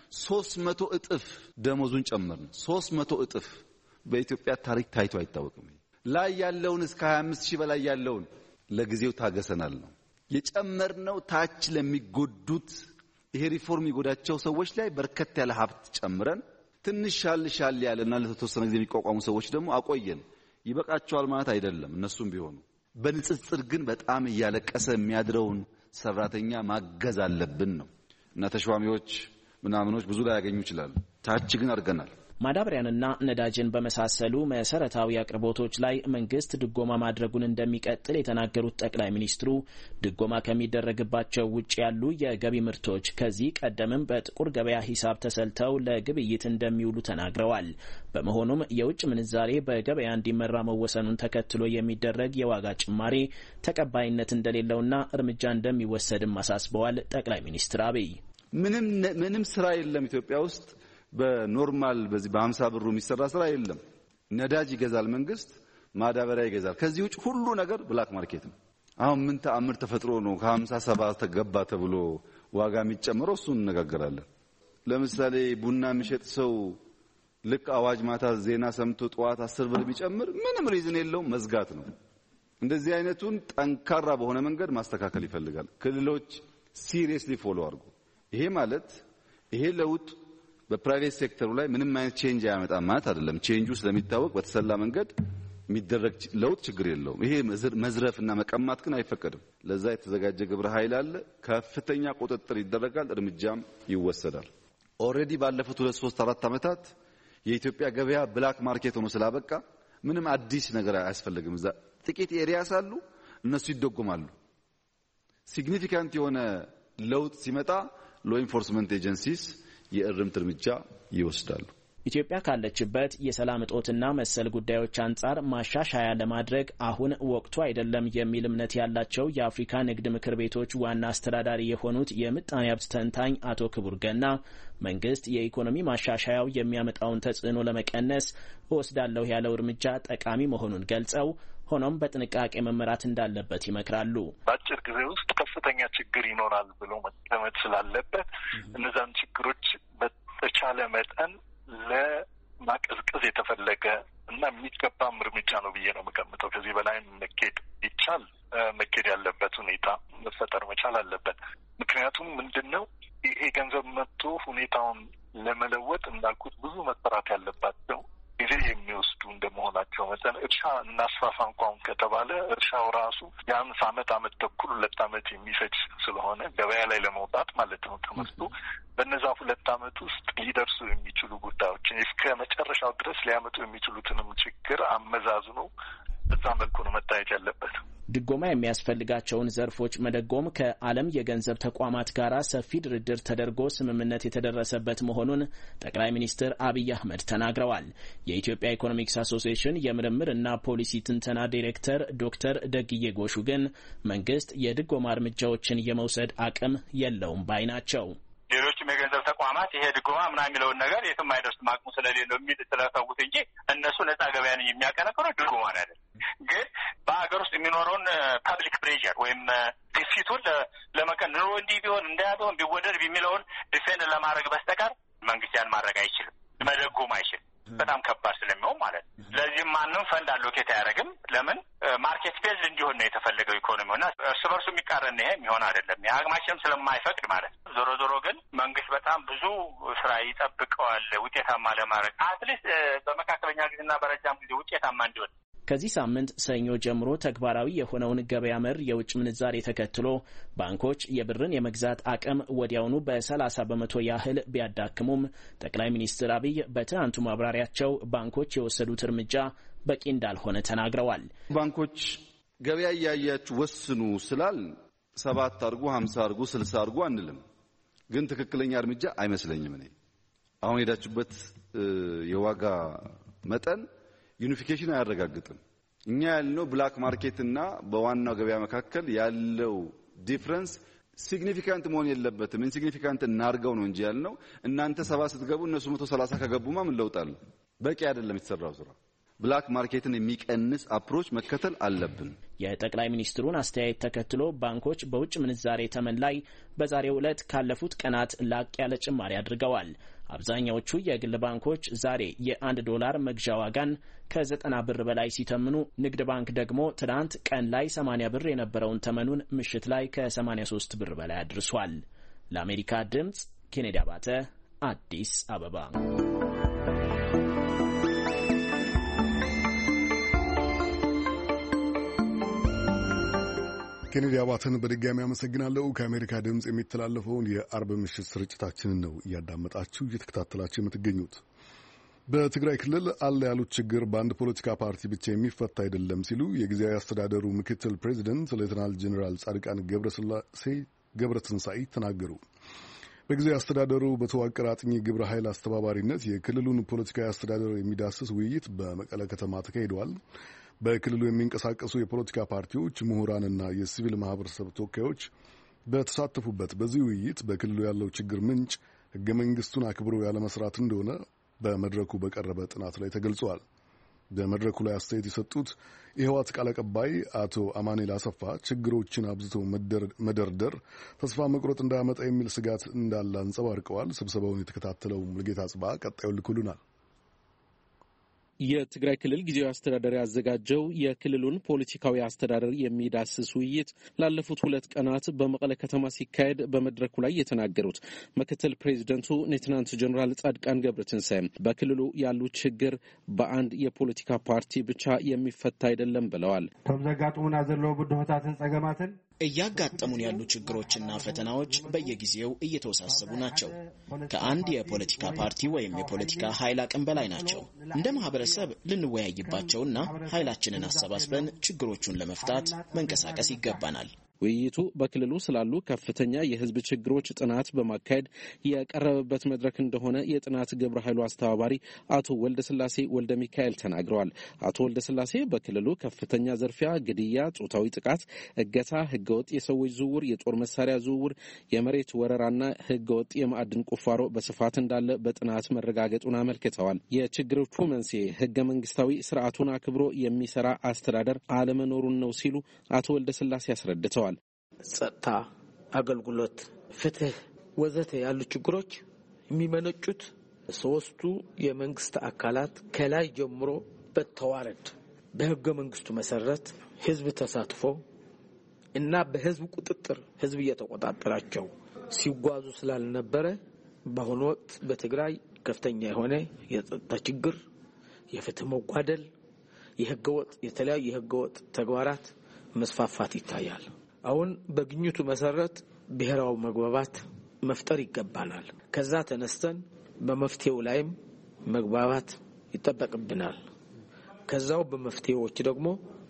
300 እጥፍ ደሞዙን ጨመርን። 300 እጥፍ በኢትዮጵያ ታሪክ ታይቶ አይታወቅም። ላይ ያለውን እስከ 25000 በላይ ያለውን ለጊዜው ታገሰናል ነው የጨመርነው። ታች ለሚጎዱት ይሄ ሪፎርም ይጎዳቸው ሰዎች ላይ በርከት ያለ ሀብት ጨምረን ትንሽ ሻል ያለና ለተወሰነ ጊዜ የሚቋቋሙ ሰዎች ደግሞ አቆየን። ይበቃቸዋል ማለት አይደለም። እነሱም ቢሆኑ በንጽጽር ግን በጣም እያለቀሰ የሚያድረውን ሰራተኛ ማገዝ አለብን ነው እና ተሿሚዎች ምናምኖች ብዙ ላይ ያገኙ ይችላሉ። ታች ግን አድርገናል። ማዳበሪያንና ነዳጅን በመሳሰሉ መሰረታዊ አቅርቦቶች ላይ መንግስት ድጎማ ማድረጉን እንደሚቀጥል የተናገሩት ጠቅላይ ሚኒስትሩ ድጎማ ከሚደረግባቸው ውጭ ያሉ የገቢ ምርቶች ከዚህ ቀደምም በጥቁር ገበያ ሂሳብ ተሰልተው ለግብይት እንደሚውሉ ተናግረዋል። በመሆኑም የውጭ ምንዛሬ በገበያ እንዲመራ መወሰኑን ተከትሎ የሚደረግ የዋጋ ጭማሪ ተቀባይነት እንደሌለውና እርምጃ እንደሚወሰድም አሳስበዋል። ጠቅላይ ሚኒስትር አብይ ምንም ስራ የለም ኢትዮጵያ ውስጥ በኖርማል በዚህ በ50 ብሩ የሚሰራ ስራ የለም። ነዳጅ ይገዛል መንግስት፣ ማዳበሪያ ይገዛል። ከዚህ ውጭ ሁሉ ነገር ብላክ ማርኬት ነው። አሁን ምን ተአምር ተፈጥሮ ነው ከ57 ተገባ ተብሎ ዋጋ የሚጨምረው? እሱን እንነጋገራለን። ለምሳሌ ቡና የሚሸጥ ሰው ልክ አዋጅ ማታ ዜና ሰምቶ ጠዋት 10 ብር ቢጨምር ምንም ሪዝን የለውም፣ መዝጋት ነው። እንደዚህ አይነቱን ጠንካራ በሆነ መንገድ ማስተካከል ይፈልጋል። ክልሎች ሲሪየስሊ ፎሎ አድርጉ። ይሄ ማለት ይሄ ለውጥ በፕራይቬት ሴክተሩ ላይ ምንም አይነት ቼንጅ አያመጣም ማለት አይደለም። ቼንጁ ስለሚታወቅ በተሰላ መንገድ የሚደረግ ለውጥ ችግር የለውም። ይሄ መዝረፍና መቀማት ግን አይፈቀድም። ለዛ የተዘጋጀ ግብረ ኃይል አለ። ከፍተኛ ቁጥጥር ይደረጋል፣ እርምጃም ይወሰዳል። ኦሬዲ ባለፉት 2 3 4 ዓመታት የኢትዮጵያ ገበያ ብላክ ማርኬት ሆኖ ስላበቃ ምንም አዲስ ነገር አያስፈልግም። እዛ ጥቂት ኤሪያስ አሉ፣ እነሱ ይደጎማሉ። ሲግኒፊካንት የሆነ ለውጥ ሲመጣ ሎ ኢንፎርስመንት ኤጀንሲስ የእርምት እርምጃ ይወስዳሉ። ኢትዮጵያ ካለችበት የሰላም እጦትና መሰል ጉዳዮች አንጻር ማሻሻያ ለማድረግ አሁን ወቅቱ አይደለም የሚል እምነት ያላቸው የአፍሪካ ንግድ ምክር ቤቶች ዋና አስተዳዳሪ የሆኑት የምጣኔ ሀብት ተንታኝ አቶ ክቡር ገና መንግስት የኢኮኖሚ ማሻሻያው የሚያመጣውን ተጽዕኖ ለመቀነስ እወስዳለሁ ያለው እርምጃ ጠቃሚ መሆኑን ገልጸው ሆኖም በጥንቃቄ መመራት እንዳለበት ይመክራሉ። በአጭር ጊዜ ውስጥ ከፍተኛ ችግር ይኖራል ብሎ መቀመጥ ስላለበት እነዛን ችግሮች በተቻለ መጠን ለማቀዝቀዝ የተፈለገ እና የሚገባም እርምጃ ነው ብዬ ነው የምገምተው። ከዚህ በላይ መኬድ ይቻል መኬድ ያለበት ሁኔታ መፈጠር መቻል አለበት። ምክንያቱም ምንድነው ይሄ ገንዘብ መጥቶ ሁኔታውን ለመለወጥ እንዳልኩት ብዙ መሰራት ያለባቸው ጊዜ የሚወስዱ እንደመሆናቸው መጠን እርሻ እናስፋፋ እንኳን ከተባለ እርሻው ራሱ ቢያንስ ዓመት ተኩል 2 ዓመት የሚፈጅ ስለሆነ ገበያ ላይ ለመውጣት ማለት ነው ተመስቶ በነዛ 2 ዓመት ውስጥ ሊደርሱ የሚችሉ ጉዳዮችን እስከ መጨረሻው ድረስ ሊያመጡ የሚችሉትንም ችግር አመዛዝኖ በዛ መልኩ ነው መታየት ያለበት። ድጎማ የሚያስፈልጋቸውን ዘርፎች መደጎም ከዓለም የገንዘብ ተቋማት ጋር ሰፊ ድርድር ተደርጎ ስምምነት የተደረሰበት መሆኑን ጠቅላይ ሚኒስትር አብይ አህመድ ተናግረዋል። የኢትዮጵያ ኢኮኖሚክስ አሶሲዬሽን የምርምርና ፖሊሲ ትንተና ዳይሬክተር ዶክተር ደግዬ ጎሹ ግን መንግስት የድጎማ እርምጃዎችን የመውሰድ አቅም የለውም ባይ ናቸው። ሌሎችም የገንዘብ ተቋማት ይሄ ድጎማ ምናምን የሚለውን ነገር የትም አይደርስም አቅሙ ስለሌለው የሚል ስለተውት እንጂ እነሱ ነጻ ገበያን የሚያቀነቅኑ ድጎማ አይደለም። ግን በሀገር ውስጥ የሚኖረውን ፐብሊክ ፕሬዠር ወይም ግፊቱን ለመቀነስ ኑሮ እንዲህ ቢሆን እንዳያሆን ቢወደድ የሚለውን ዲፌንድ ለማድረግ በስተቀር መንግስት ያን ማድረግ አይችልም፣ መደጎም አይችልም። በጣም ከባድ ስለሚሆን ማለት ነው። ለዚህም ማንም ፈንድ አሎኬት አያደርግም። ለምን ማርኬት ቤዝ እንዲሆን ነው የተፈለገው ኢኮኖሚውና እርስ በርሱ የሚቃረን ይሄ የሚሆን አይደለም። የአቅማችንም ስለማይፈቅድ ማለት ነው። ዞሮ ዞሮ ግን መንግስት በጣም ብዙ ስራ ይጠብቀዋል ውጤታማ ለማድረግ አትሊስት በመካከለኛ ጊዜና በረጅም ጊዜ ውጤታማ እንዲሆን። ከዚህ ሳምንት ሰኞ ጀምሮ ተግባራዊ የሆነውን ገበያ መር የውጭ ምንዛሬ ተከትሎ ባንኮች የብርን የመግዛት አቅም ወዲያውኑ በ30 በመቶ ያህል ቢያዳክሙም ጠቅላይ ሚኒስትር አብይ በትናንቱ ማብራሪያቸው ባንኮች የወሰዱት እርምጃ በቂ እንዳልሆነ ተናግረዋል። ባንኮች ገበያ እያያችሁ ወስኑ ስላል 7 አድርጉ፣ 50 አድርጉ፣ 60 አድርጉ አንልም። ግን ትክክለኛ እርምጃ አይመስለኝም። እኔ አሁን ሄዳችሁበት የዋጋ መጠን ዩኒፊኬሽን አያረጋግጥም። እኛ ያልነው ብላክ ማርኬት እና በዋናው ገበያ መካከል ያለው ዲፍረንስ ሲግኒፊካንት መሆን የለበትም። ኢንሲግኒፊካንት እናርገው ነው እንጂ ያልነው እናንተ 70 ስትገቡ እነሱ 130 ከገቡማ ምን ለውጣል? በቂ አይደለም የተሰራው ስራ። ብላክ ማርኬትን የሚቀንስ አፕሮች መከተል አለብን። የጠቅላይ ሚኒስትሩን አስተያየት ተከትሎ ባንኮች በውጭ ምንዛሬ ተመን ላይ በዛሬው ዕለት ካለፉት ቀናት ላቅ ያለ ጭማሪ አድርገዋል። አብዛኛዎቹ የግል ባንኮች ዛሬ የ1 ዶላር መግዣ ዋጋን ከ90 ብር በላይ ሲተምኑ፣ ንግድ ባንክ ደግሞ ትናንት ቀን ላይ 80 ብር የነበረውን ተመኑን ምሽት ላይ ከ83 ብር በላይ አድርሷል። ለአሜሪካ ድምጽ ኬኔዲ አባተ አዲስ አበባ። ኬኔዲ አባተን በድጋሚ አመሰግናለሁ። ከአሜሪካ ድምፅ የሚተላለፈውን የአርብ ምሽት ስርጭታችንን ነው እየተከታተላችሁ የምትገኙት። በትግራይ ክልል አለ ያሉት ችግር በአንድ ፖለቲካ ፓርቲ ብቻ የሚፈታ አይደለም ሲሉ የጊዜያዊ አስተዳደሩ ምክትል ፕሬዚደንት ሌተናል ጄኔራል ጻድቃን ገብረትንሳኤ ተናገሩ። በጊዜያዊ አስተዳደሩ በተዋቀረ አጥኚ ግብረ ኃይል አስተባባሪነት የክልሉን ፖለቲካዊ አስተዳደር የሚዳስስ ውይይት በመቀለ ከተማ ተካሂደዋል። በክልሉ የሚንቀሳቀሱ የፖለቲካ ፓርቲዎች፣ ምሁራንና የሲቪል ማህበረሰብ ተወካዮች በተሳተፉበት በዚህ ውይይት በክልሉ ያለው ችግር ምንጭ ሕገ መንግስቱን አክብሮ ያለመስራት እንደሆነ በመድረኩ በቀረበ ጥናት ላይ ተገልጿል። በመድረኩ ላይ አስተያየት የሰጡት የህወሓት ቃል አቀባይ አቶ አማኑኤል አሰፋ ችግሮችን አብዝቶ መደርደር ተስፋ መቁረጥ እንዳያመጣ የሚል ስጋት እንዳለ አንጸባርቀዋል። ስብሰባውን የተከታተለው ሙልጌታ ጽባ ቀጣዩ ልኩልናል። የትግራይ ክልል ጊዜያዊ አስተዳደር ያዘጋጀው የክልሉን ፖለቲካዊ አስተዳደር የሚዳስስ ውይይት ላለፉት 2 ቀናት በመቀለ ከተማ ሲካሄድ በመድረኩ ላይ የተናገሩት ምክትል ፕሬዚደንቱ ሌተናንት ጄኔራል ጻድቃን ገብረትንሳኤ በክልሉ ያሉ ችግር በአንድ የፖለቲካ ፓርቲ ብቻ የሚፈታ አይደለም ብለዋል። ተዘጋጥሙና ዘለው ብድሆታትን ጸገማትን እያጋጠሙን ያሉ ችግሮችና ፈተናዎች በየጊዜው እየተወሳሰቡ ናቸው። ከአንድ የፖለቲካ ፓርቲ ወይም የፖለቲካ ኃይል አቅም በላይ ናቸው። እንደ ማህበረሰብ ልንወያይባቸውና ኃይላችንን አሰባስበን ችግሮቹን ለመፍታት መንቀሳቀስ ይገባናል። ውይይቱ በክልሉ ስላሉ ከፍተኛ የህዝብ ችግሮች ጥናት በማካሄድ የቀረበበት መድረክ እንደሆነ የጥናት ግብረ ኃይሉ አስተባባሪ አቶ ወልደስላሴ ወልደ ሚካኤል ተናግረዋል። አቶ ወልደስላሴ በክልሉ ከፍተኛ ዘርፊያ፣ ግድያ፣ ጾታዊ ጥቃት፣ እገታ፣ ህገወጥ የሰዎች ዝውውር፣ የጦር መሳሪያ ዝውውር፣ የመሬት ወረራና ህገወጥ የማዕድን ቁፋሮ በስፋት እንዳለ በጥናት መረጋገጡን አመልክተዋል። የችግሮቹ መንስኤ ህገ መንግስታዊ ስርዓቱን አክብሮ የሚሰራ አስተዳደር አለመኖሩን ነው ሲሉ አቶ ወልደስላሴ አስረድተዋል። ጸጥታ፣ አገልግሎት፣ ፍትህ ወዘተ ያሉ ችግሮች የሚመነጩት ሶስቱ የመንግስት አካላት ከላይ ጀምሮ በተዋረድ በህገ መንግስቱ መሰረት ህዝብ ተሳትፎ እና በህዝብ ቁጥጥር ህዝብ እየተቆጣጠራቸው ሲጓዙ ስላልነበረ በአሁኑ ወቅት በትግራይ ከፍተኛ የሆነ የጸጥታ ችግር፣ የፍትህ መጓደል፣ የተለያዩ የህገወጥ ተግባራት መስፋፋት ይታያል። አሁን በግኝቱ መሰረት ብሔራዊ መግባባት መፍጠር ይገባናል። ከዛ ተነስተን በመፍትሄው ላይም መግባባት ይጠበቅብናል። ከዛው በመፍትሄዎች ደግሞ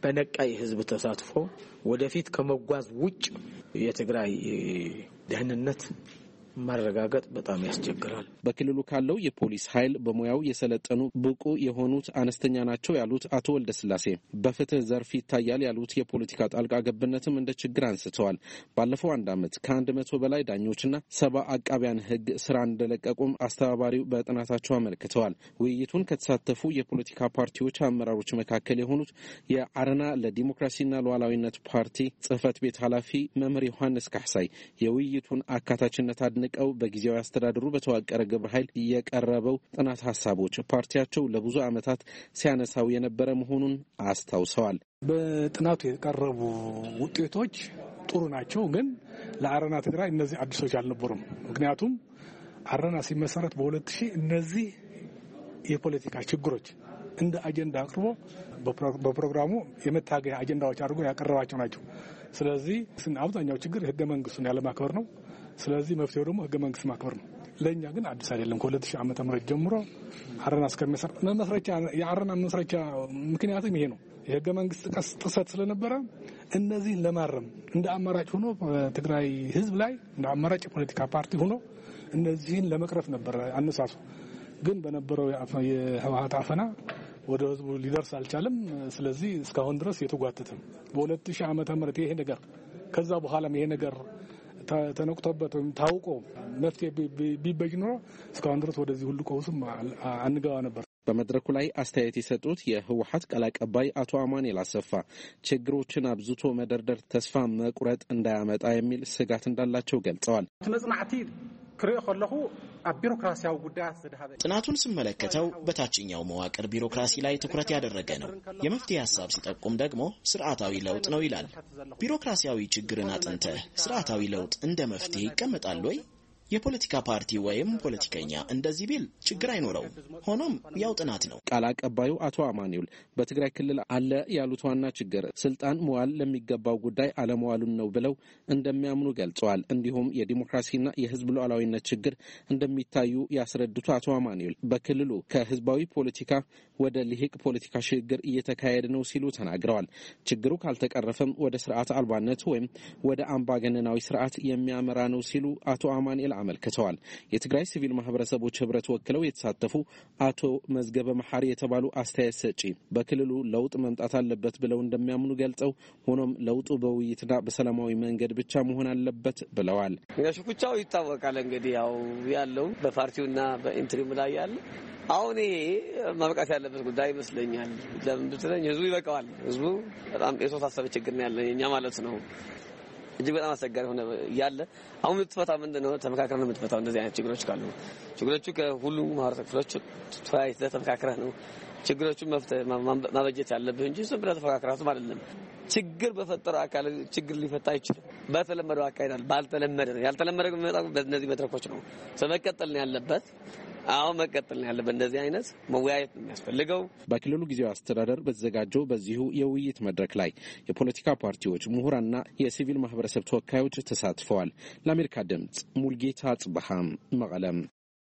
በነቃ የህዝብ ተሳትፎ ወደፊት ከመጓዝ ውጭ የትግራይ ደህንነት ማረጋገጥ በጣም ያስቸግራል። በክልሉ ካለው የፖሊስ ኃይል በሙያው የሰለጠኑ ብቁ የሆኑት አነስተኛ ናቸው ያሉት አቶ ወልደስላሴ በፍትህ ዘርፍ ይታያል ያሉት የፖለቲካ ጣልቃ ገብነትም እንደ ችግር አንስተዋል። ባለፈው አንድ ዓመት ከ100 በላይ ዳኞችና 70 አቃቢያን ህግ ስራ እንደለቀቁም አስተባባሪው በጥናታቸው አመልክተዋል። ውይይቱን ከተሳተፉ የፖለቲካ ፓርቲዎች አመራሮች መካከል የሆኑት የአረና ለዲሞክራሲና ሉዓላዊነት ፓርቲ ጽህፈት ቤት ኃላፊ መምህር ዮሐንስ ካሕሳይ የውይይቱን አካታችነት ቀው በጊዜያዊ አስተዳደሩ በተዋቀረ ግብረ ኃይል የቀረበው ጥናት ሐሳቦች ፓርቲያቸው ለብዙ ዓመታት ሲያነሳው የነበረ መሆኑን አስታውሰዋል። በጥናቱ የቀረቡ ውጤቶች ጥሩ ናቸው፣ ግን ለአረና ትግራይ እነዚህ አዲሶች አልነበሩም። ምክንያቱም አረና ሲመሰረት በ2000 እነዚህ የፖለቲካ ችግሮች እንደ አጀንዳ አቅርቦ በፕሮግራሙ የመታገያ አጀንዳዎች አድርጎ ያቀረባቸው ናቸው። ስለዚህ አብዛኛው ችግር ህገ መንግስቱን ያለማክበር ነው። ስለዚህ መፍትሄው ደግሞ ህገ መንግስት ማክበር ነው። ለኛ ግን አዲስ አይደለም። ከ2000 ዓመተ ምህረት ጀምሮ አረና እስከመሰረቻ የአረና መስረቻ ምክንያቱም ይሄ ነው። የህገ መንግስት ጥሰት ስለነበረ እነዚህን ለማረም እንደ አማራጭ ሆኖ በትግራይ ህዝብ ላይ እንደ አማራጭ የፖለቲካ ፓርቲ ሆኖ እነዚህን ለመቅረፍ ነበር አነሳሱ። ግን በነበረው የህወሓት አፈና ወደ ህዝቡ ሊደርስ አልቻለም። ስለዚህ እስካሁን ድረስ የተጓተተ በ2000 ዓመተ ምህረት ይሄ ነገር ከዛ በኋላም ይሄ ነገር ተነቅቶበት ወይም ታውቆ መፍትሄ ቢበጅ ኖሮ እስካሁን ድረስ ወደዚህ ሁሉ ቀውስም አንገባ ነበር። በመድረኩ ላይ አስተያየት የሰጡት የህወሓት ቃል አቀባይ አቶ አማኑኤል አሰፋ ችግሮችን አብዝቶ መደርደር ተስፋ መቁረጥ እንዳያመጣ የሚል ስጋት እንዳላቸው ገልጸዋል። ጥናቱን ስመለከተው በታችኛው መዋቅር ቢሮክራሲ ላይ ትኩረት ያደረገ ነው። የመፍትሄ ሀሳብ ሲጠቁም ደግሞ ስርዓታዊ ለውጥ ነው ይላል። ቢሮክራሲያዊ ችግርን አጥንተህ ስርዓታዊ ለውጥ እንደ መፍትሄ ይቀመጣል ወይ? የፖለቲካ ፓርቲ ወይም ፖለቲከኛ እንደዚህ ቢል ችግር አይኖረውም። ሆኖም ያው ጥናት ነው። ቃል አቀባዩ አቶ አማኑኤል በትግራይ ክልል አለ ያሉት ዋና ችግር ስልጣን መዋል ለሚገባው ጉዳይ አለመዋሉን ነው ብለው እንደሚያምኑ ገልጸዋል። እንዲሁም የዲሞክራሲና የህዝብ ሉዓላዊነት ችግር እንደሚታዩ ያስረዱት አቶ አማኑኤል በክልሉ ከህዝባዊ ፖለቲካ ወደ ልሂቅ ፖለቲካ ሽግግር እየተካሄደ ነው ሲሉ ተናግረዋል። ችግሩ ካልተቀረፈም ወደ ስርዓት አልባነት ወይም ወደ አምባገነናዊ ስርዓት የሚያመራ ነው ሲሉ አቶ አማኑኤል አመልክተዋል። የትግራይ ሲቪል ማህበረሰቦች ህብረት ወክለው የተሳተፉ አቶ መዝገበ መሐሪ የተባሉ አስተያየት ሰጪ በክልሉ ለውጥ መምጣት አለበት ብለው እንደሚያምኑ ገልጸው ሆኖም ለውጡ በውይይትና በሰላማዊ መንገድ ብቻ መሆን አለበት ብለዋል። ሽኩቻው ይታወቃል። እንግዲህ ያው ያለው በፓርቲውና በኢንትሪም ላይ ያለ አሁን ይሄ ማብቃት ያለበት ጉዳይ ይመስለኛል። ለምን ብትለኝ ህዝቡ ይበቃዋል። ህዝቡ በጣም የተወሳሰበ ችግር ነው ያለው የኛ ማለት ነው። እጅግ በጣም አስቸጋሪ ሆነ ያለ አሁን የምትፈታ ምንድነው? ተመካክረን ነው የምትፈታው። እንደዚህ አይነት ችግሮች ካሉ ችግሮቹ ከሁሉም ማህበረሰብ ክፍሎች ተወያይተህ ተመካክረህ ነው ችግሮቹን ማበጀት ያለብህ እንጂ ዝም ብለህ ተፈካክራቱም አይደለም። ችግር በፈጠረው አካል ችግር ሊፈታ አይችልም። በተለመደው አካሄዳል ባልተለመደ ነው ያልተለመደ የሚመጣው በእነዚህ መድረኮች ነው። መቀጠል ነው ያለበት። አሁን መቀጠል ነው ያለበት። እንደዚህ አይነት መወያየት ነው የሚያስፈልገው። በክልሉ ጊዜያዊ አስተዳደር በተዘጋጀው በዚሁ የውይይት መድረክ ላይ የፖለቲካ ፓርቲዎች፣ ምሁራንና የሲቪል ማህበረሰብ ተወካዮች ተሳትፈዋል። ለአሜሪካ ድምጽ ሙልጌታ ጽበሃም መቀለም።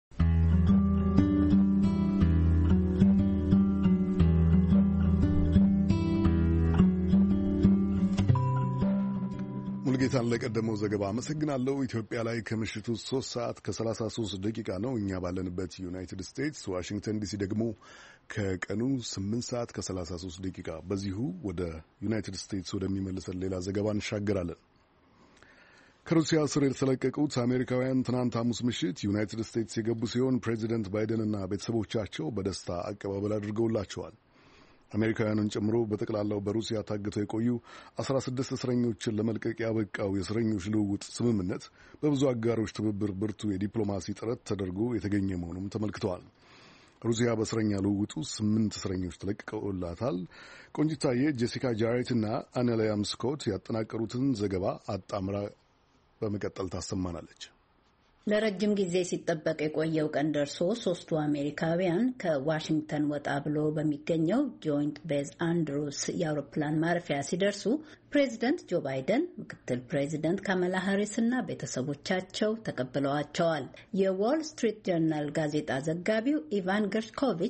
ሙልጌታን ለቀደመው ዘገባ አመሰግናለሁ። ኢትዮጵያ ላይ ከምሽቱ 3 ሰዓት ከ33 ደቂቃ ነው። እኛ ባለንበት ዩናይትድ ስቴትስ ዋሽንግተን ዲሲ ደግሞ ከቀኑ 8 ሰዓት ከ33 ደቂቃ። በዚሁ ወደ ዩናይትድ ስቴትስ ወደሚመልሰን ሌላ ዘገባ እንሻገራለን። ከሩሲያ እስር የተለቀቁት አሜሪካውያን ትናንት ሐሙስ ምሽት ዩናይትድ ስቴትስ የገቡ ሲሆን ፕሬዚደንት ባይደንና ቤተሰቦቻቸው በደስታ አቀባበል አድርገውላቸዋል። አሜሪካውያንን ጨምሮ በጠቅላላው በሩሲያ ታግተው የቆዩ 16 እስረኞችን ለመልቀቅ ያበቃው የእስረኞች ልውውጥ ስምምነት በብዙ አጋሮች ትብብር ብርቱ የዲፕሎማሲ ጥረት ተደርጎ የተገኘ መሆኑም ተመልክተዋል። ሩሲያ በእስረኛ ልውውጡ 8 እስረኞች ተለቅቀውላታል። ቆንጅታዬ ጄሲካ ጃሬትና አኔሊያም ስኮት ያጠናቀሩትን ዘገባ አጣምራ በመቀጠል ታሰማናለች። ለረጅም ጊዜ ሲጠበቅ የቆየው ቀን ደርሶ 3ቱ አሜሪካውያን ከዋሽንግተን ወጣ ብሎ በሚገኘው ጆይንት ቤዝ አንድሩስ የአውሮፕላን ማረፊያ ሲደርሱ ፕሬዚደንት ጆ ባይደን፣ ምክትል ፕሬዚደንት ካማላ ሃሪስ እና ቤተሰቦቻቸው ተቀብለዋቸዋል። የዎል ስትሪት ጆርናል ጋዜጣ ዘጋቢው ኢቫን ገርሽኮቪች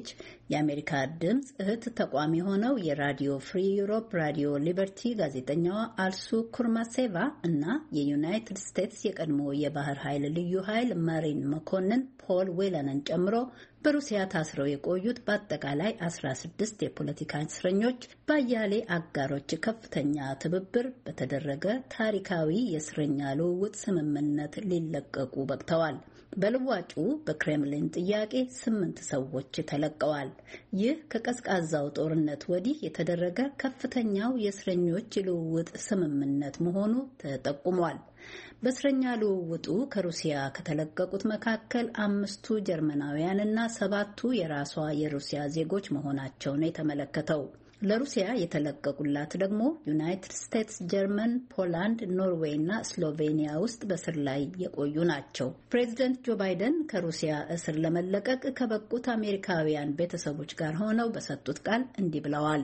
የአሜሪካ ድምፅ እህት ተቋም የሆነው የራዲዮ ፍሪ ዩሮፕ ራዲዮ ሊበርቲ ጋዜጠኛዋ አልሱ ኩርማሴቫ እና የዩናይትድ ስቴትስ የቀድሞ የባህር ኃይል ልዩ ኃይል መሪን መኮንን ፖል ዌለንን ጨምሮ በሩሲያ ታስረው የቆዩት በአጠቃላይ 16 የፖለቲካ እስረኞች በአያሌ አጋሮች ከፍተኛ ትብብር በተደረገ ታሪካዊ የእስረኛ ልውውጥ ስምምነት ሊለቀቁ በቅተዋል። በልዋጩ በክሬምሊን ጥያቄ 8 ሰዎች ተለቀዋል። ይህ ከቀዝቃዛው ጦርነት ወዲህ የተደረገ ከፍተኛው የእስረኞች ልውውጥ ስምምነት መሆኑ ተጠቁሟል። በእስረኛ ልውውጡ ከሩሲያ ከተለቀቁት መካከል 5ቱ ጀርመናውያንና 7ቱ የራሷ የሩሲያ ዜጎች መሆናቸው ነው የተመለከተው። ለሩሲያ የተለቀቁላት ደግሞ ዩናይትድ ስቴትስ፣ ጀርመን፣ ፖላንድ፣ ኖርዌይ እና ስሎቬኒያ ውስጥ በስር ላይ የቆዩ ናቸው። ፕሬዚደንት ጆ ባይደን ከሩሲያ እስር ለመለቀቅ ከበቁት አሜሪካውያን ቤተሰቦች ጋር ሆነው በሰጡት ቃል እንዲህ ብለዋል።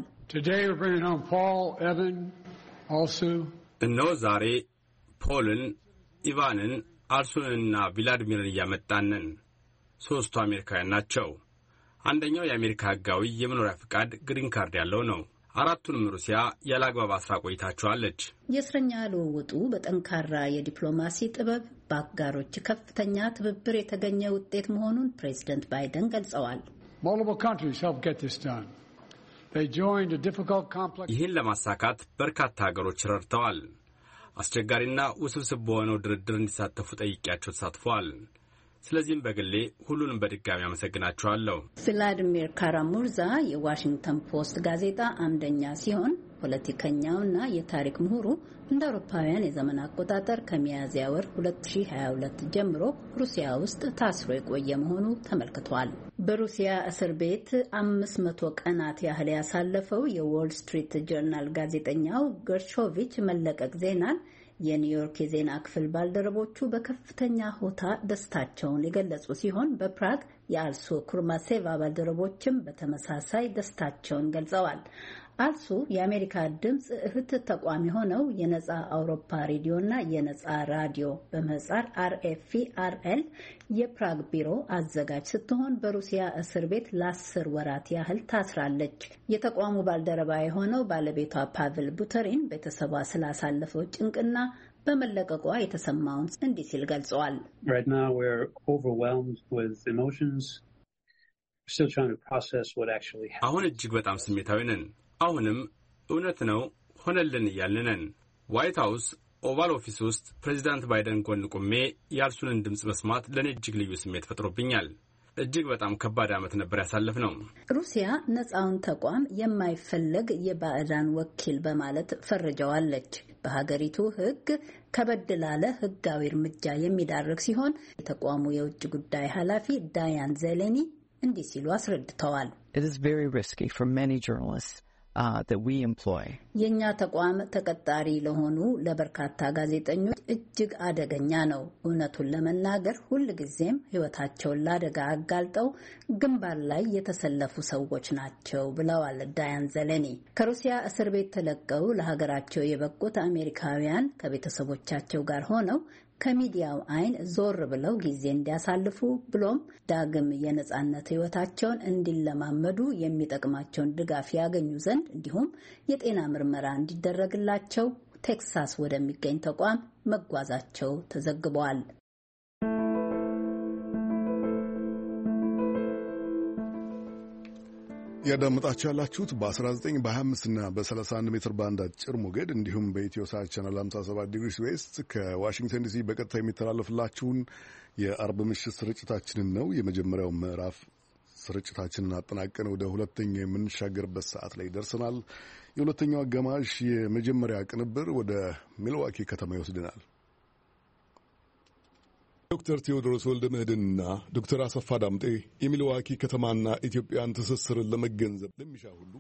እነሆ ዛሬ ፖልን፣ ኢቫንን፣ አልሱንና ቪላዲሚርን እያመጣንን። 3ቱ አሜሪካውያን ናቸው። አንደኛው የአሜሪካ ሕጋዊ የመኖሪያ ፍቃድ ግሪን ካርድ ያለው ነው። 4ቱንም ሩሲያ ያለ አግባብ አስራ ቆይታቸዋለች። የእስረኛ ልውውጡ በጠንካራ የዲፕሎማሲ ጥበብ በአጋሮች ከፍተኛ ትብብር የተገኘ ውጤት መሆኑን ፕሬዚደንት ባይደን ገልጸዋል። ይህን ለማሳካት በርካታ ሀገሮች ረድተዋል። አስቸጋሪና ውስብስብ በሆነው ድርድር እንዲሳተፉ ጠይቄያቸው ተሳትፈዋል። ስለዚህም በግሌ ሁሉንም በድጋሚ አመሰግናቸዋለሁ። ቭላዲሚር ካራሙርዛ የዋሽንግተን ፖስት ጋዜጣ አምደኛ ሲሆን ፖለቲከኛውና የታሪክ ምሁሩ እንደ አውሮፓውያን የዘመን አቆጣጠር ከሚያዝያ ወር 2022 ጀምሮ ሩሲያ ውስጥ ታስሮ የቆየ መሆኑ ተመልክቷል። በሩሲያ እስር ቤት 500 ቀናት ያህል ያሳለፈው የዎል ስትሪት ጆርናል ጋዜጠኛው ገርሾቪች መለቀቅ ዜናን የኒውዮርክ የዜና ክፍል ባልደረቦቹ በከፍተኛ ሆታ ደስታቸውን የገለጹ ሲሆን በፕራግ የአልሱ ኩርማሴቫ ባልደረቦችም በተመሳሳይ ደስታቸውን ገልጸዋል። አልሱ የአሜሪካ ድምፅ እህት ተቋም የሆነው የነጻ አውሮፓ ሬዲዮና የነጻ ራዲዮ በምህጻር RFE/RL የፕራግ ቢሮ አዘጋጅ ስትሆን በሩሲያ እስር ቤት ለ10 ወራት ያህል ታስራለች። የተቋሙ ባልደረባ የሆነው ባለቤቷ ፓቭል ቡተሪን ቤተሰቧ ስላሳለፈው ጭንቅና በመለቀቋ የተሰማውን እንዲህ ሲል ገልጸዋል። አሁን እጅግ በጣም ስሜታዊ ነን። አሁንም እውነት ነው ሆነልን እያልን ነን። ዋይት ሀውስ ኦቫል ኦፊስ ውስጥ ፕሬዚዳንት ባይደን ጎን ቆሜ ያልሱንን ድምፅ መስማት ለእኔ እጅግ ልዩ ስሜት ፈጥሮብኛል። እጅግ በጣም ከባድ ዓመት ነበር ያሳለፍ ነው። ሩሲያ ነፃውን ተቋም የማይፈለግ የባዕዳን ወኪል በማለት ፈርጀዋለች። በሀገሪቱ ሕግ ከበድ ላለ ሕጋዊ እርምጃ የሚዳርግ ሲሆን የተቋሙ የውጭ ጉዳይ ኃላፊ ዳያን ዜሌኒ እንዲህ ሲሉ አስረድተዋል። የእኛ ተቋም ተቀጣሪ ለሆኑ ለበርካታ ጋዜጠኞች እጅግ አደገኛ ነው። እውነቱን ለመናገር ሁልጊዜም ሕይወታቸውን ለአደጋ አጋልጠው ግንባር ላይ የተሰለፉ ሰዎች ናቸው ብለዋል ዳያን ዜሌኒ። ከሩሲያ እስር ቤት ተለቀው ለሀገራቸው የበቁት አሜሪካውያን ከቤተሰቦቻቸው ጋር ሆነው ከሚዲያው አይን ዞር ብለው ጊዜ እንዲያሳልፉ ብሎም ዳግም የነጻነት ሕይወታቸውን እንዲለማመዱ የሚጠቅማቸውን ድጋፍ ያገኙ ዘንድ እንዲሁም የጤና ምርመራ እንዲደረግላቸው ቴክሳስ ወደሚገኝ ተቋም መጓዛቸው ተዘግበዋል። ያዳመጣችሁ ያላችሁት በ19 በ25 እና በ31 ሜትር ባንድ አጭር ሞገድ እንዲሁም በኢትዮ ሳት ቻናል 57 ዲግሪ ዌስት ከዋሽንግተን ዲሲ በቀጥታ የሚተላለፍላችሁን የአርብ ምሽት ስርጭታችንን ነው። የመጀመሪያው ምዕራፍ ስርጭታችንን አጠናቀን ወደ ሁለተኛው የምንሻገርበት ሰዓት ላይ ደርሰናል። የሁለተኛው አጋማሽ የመጀመሪያ ቅንብር ወደ ሚልዋኪ ከተማ ይወስድናል። ዶክተር ቴዎድሮስ ወልደ ምህድንና ዶክተር አሰፋ ዳምጤ የሚልዋኪ ከተማና ኢትዮጵያን ትስስርን ለመገንዘብ ለሚሻ ሁሉ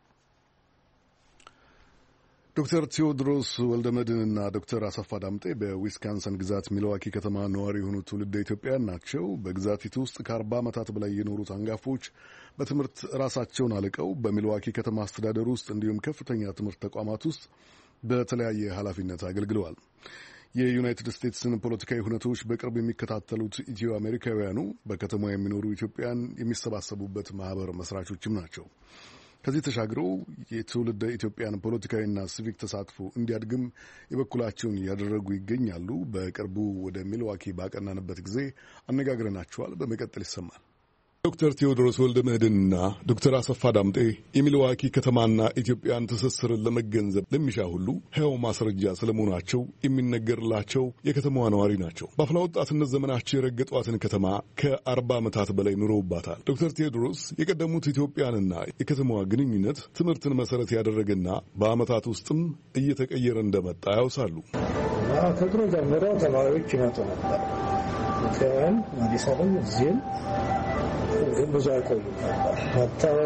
ዶክተር ቴዎድሮስ ወልደ ምህድንና ዶክተር አሰፋ ዳምጤ በዊስካንሰን ግዛት ሚልዋኪ ከተማ ነዋሪ የሆኑ ትውልደ ኢትዮጵያውያን ናቸው። በግዛቲቱ ውስጥ ከ40 ዓመታት በላይ የኖሩት አንጋፎች በትምህርት ራሳቸውን አልቀው በሚልዋኪ ከተማ አስተዳደር ውስጥ እንዲሁም ከፍተኛ ትምህርት ተቋማት ውስጥ በተለያየ ኃላፊነት አገልግለዋል። የዩናይትድ ስቴትስን ፖለቲካዊ ሁነቶች በቅርብ የሚከታተሉት ኢትዮ አሜሪካውያኑ በከተማዋ የሚኖሩ ኢትዮጵያን የሚሰባሰቡበት ማህበር መስራቾችም ናቸው። ከዚህ ተሻግረው የትውልደ ኢትዮጵያን ፖለቲካዊና ሲቪክ ተሳትፎ እንዲያድግም የበኩላቸውን እያደረጉ ይገኛሉ። በቅርቡ ወደ ሚልዋኪ ባቀናንበት ጊዜ አነጋግረናቸዋል። በመቀጠል ይሰማል። ዶክተር ቴዎድሮስ ወልደ ምህድንና ዶክተር አሰፋ ዳምጤ የሚልዋኪ ከተማና ኢትዮጵያን ትስስርን ለመገንዘብ ለሚሻ ሁሉ ሕያው ማስረጃ ስለመሆናቸው የሚነገርላቸው የከተማዋ ነዋሪ ናቸው። በአፍላ ወጣትነት ዘመናቸው የረገጧትን ከተማ ከ40 ዓመታት በላይ ኑረውባታል። ዶክተር ቴዎድሮስ የቀደሙት ኢትዮጵያንና የከተማዋ ግንኙነት ትምህርትን መሰረት ያደረገና በዓመታት ውስጥም እየተቀየረ እንደመጣ ያውሳሉ። ከድሮ ጀምሮ ተማሪዎች ይመጡ ነበር። ግን አዲስ አበባ እዚህም ግን ብዙ አይቆዩም ነበር። መጥተው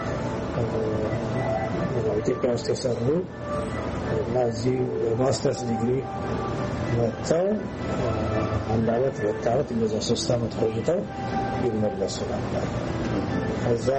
ኢትዮጵያ ውስጥ የሰሩ እና እዚህ ማስተርስ ዲግሪ መጥተው 1 ዓመት 2 ዓመት እንደዛ 3 ዓመት ቆይተው ይመለሱ ነበር። ከዛ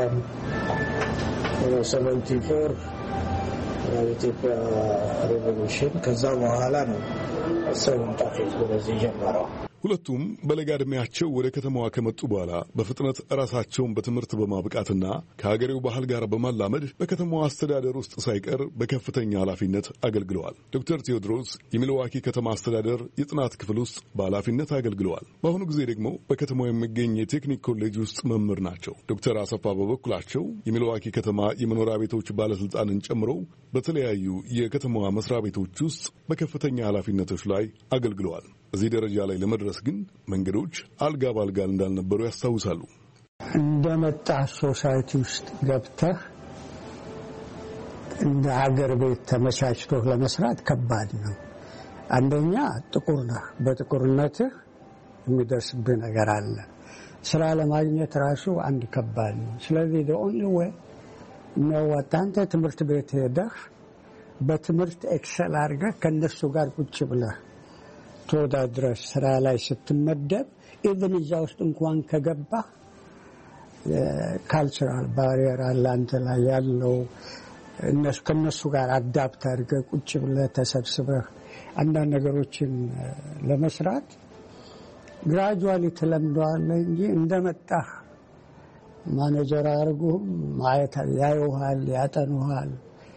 74 የኢትዮጵያ ሬቮሉሽን ከዛ በኋላ ነው ሰው መምጣት ወደዚህ ጀመረው። ሁለቱም በለጋ ዕድሜያቸው ወደ ከተማዋ ከመጡ በኋላ በፍጥነት ራሳቸውን በትምህርት በማብቃትና ከሀገሬው ባህል ጋር በማላመድ በከተማዋ አስተዳደር ውስጥ ሳይቀር በከፍተኛ ኃላፊነት አገልግለዋል። ዶክተር ቴዎድሮስ የሚልዋኪ ከተማ አስተዳደር የጥናት ክፍል ውስጥ በኃላፊነት አገልግለዋል። በአሁኑ ጊዜ ደግሞ በከተማው የሚገኝ የቴክኒክ ኮሌጅ ውስጥ መምህር ናቸው። ዶክተር አሰፋ በበኩላቸው የሚልዋኪ ከተማ የመኖሪያ ቤቶች ባለስልጣንን ጨምሮ በተለያዩ የከተማዋ መስሪያ ቤቶች ውስጥ በከፍተኛ ኃላፊነቶች ላይ አገልግለዋል። እዚህ ደረጃ ላይ ለመድረስ ግን መንገዶች አልጋ ባልጋ እንዳልነበሩ ያስታውሳሉ። እንደመጣ ሶሳይቲ ውስጥ ገብተህ እንደ ሀገር ቤት ተመቻችቶ ለመስራት ከባድ ነው። አንደኛ ጥቁር ነህ። በጥቁርነትህ የሚደርስብህ ነገር አለ። ስራ ለማግኘት ራሱ አንድ ከባድ ነው። ስለዚህ the only way ነው አንተ ትምህርት ቤት ሄደህ በትምህርት ኤክሰል አድርገህ ከነሱ ጋር ቁጭ ብለህ ተወዳድረህ ስራ ላይ ስትመደብ ኢቭን እዛ ውስጥ እንኳን ከገባ ካልቸራል ባሪየር አለ አንተ ላይ ያለው ከነሱ ጋር አዳፕት አድርገህ ቁጭ ብለህ ተሰብስበህ አንዳንድ ነገሮችን ለመስራት ግራጁዋሊ ተለምደዋለህ እንጂ እንደመጣህ ማኔጀር አድርጎም ማየት ያዩሃል፣ ያጠኑሃል።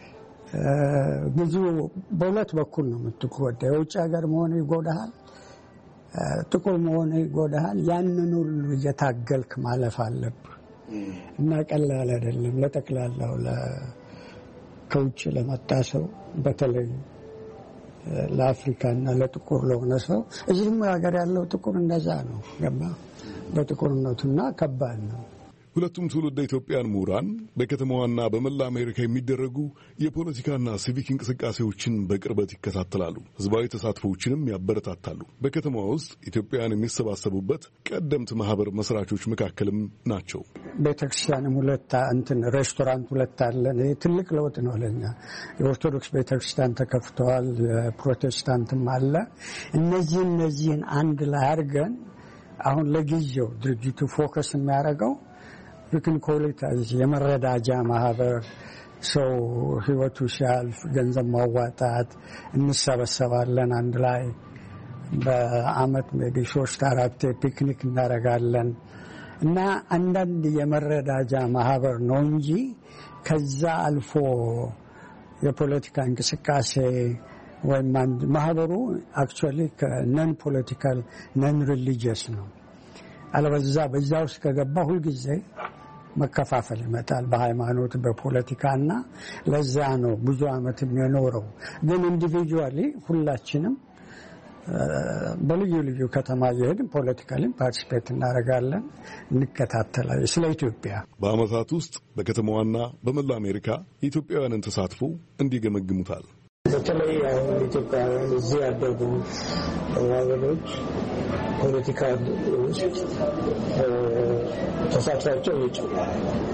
ብዙ በሁለት በኩል ነው የምትጎዳ። የውጭ ሀገር መሆን ይጎዳሃል፣ ጥቁር መሆን ይጎዳሃል። ያንን ሁሉ እየታገልክ ማለፍ አለብህ እና ቀላል አይደለም። ለጠቅላላው ከውጭ ለመጣ ሰው በተለይ ለአፍሪካና ለጥቁር ለሆነ ሰው እዚህም ሀገር ያለው ጥቁር እንደዛ ነው። ገባ በጥቁርነቱና ከባድ ነው። ሁለቱም ትውልደ ኢትዮጵያን ምሁራን በከተማዋና በመላ አሜሪካ የሚደረጉ የፖለቲካና ሲቪክ እንቅስቃሴዎችን በቅርበት ይከታተላሉ። ህዝባዊ ተሳትፎዎችንም ያበረታታሉ። በከተማዋ ውስጥ ኢትዮጵያውያን የሚሰባሰቡበት ቀደምት ማህበር መስራቾች መካከልም ናቸው። ቤተክርስቲያንም ሬስቶራንት 2 አለን። ትልቅ ለውጥ ነው ለኛ። የኦርቶዶክስ ቤተክርስቲያን ተከፍተዋል፣ የፕሮቴስታንትም አለ። እነዚህን አንድ ላይ አድርገን አሁን ለጊዜው ድርጅቱ ፎከስ የሚያደርገው ልክን ኮሌታጅ የመረዳጃ ማህበር ሰው ህይወቱ ሲያልፍ ገንዘብ ማዋጣት እንሰበሰባለን። አንድ ላይ በአመት ሜቢ 3-4 ፒክኒክ እናደርጋለን እና አንዳንድ የመረዳጃ ማህበር ነው እንጂ ከዛ አልፎ የፖለቲካ እንቅስቃሴ ወይም ማህበሩ አክቹአሊ ነን ፖለቲካል ነን ሪሊጂየስ ነው። አለበዛ በዛ ውስጥ ከገባ ሁልጊዜ መከፋፈል ይመጣል በሃይማኖት በፖለቲካና ለዛ ነው ብዙ አመት የሚኖረው። ግን ኢንዲቪጁዋሊ ሁላችንም በልዩ ልዩ ከተማ እየሄድን ፖለቲካሊ ፓርቲሲፔት እናደርጋለን፣ እንከታተላለን ስለ ኢትዮጵያ። በአመታት ውስጥ በከተማዋና በመላ አሜሪካ የኢትዮጵያውያንን ተሳትፎ እንዲገመግሙታል። በተለይ አሁን ኢትዮጵያውያን እዚህ ያደጉ ወገኖች ፖለቲካ ውስጥ ተሳትፏቸው ይጨምራል።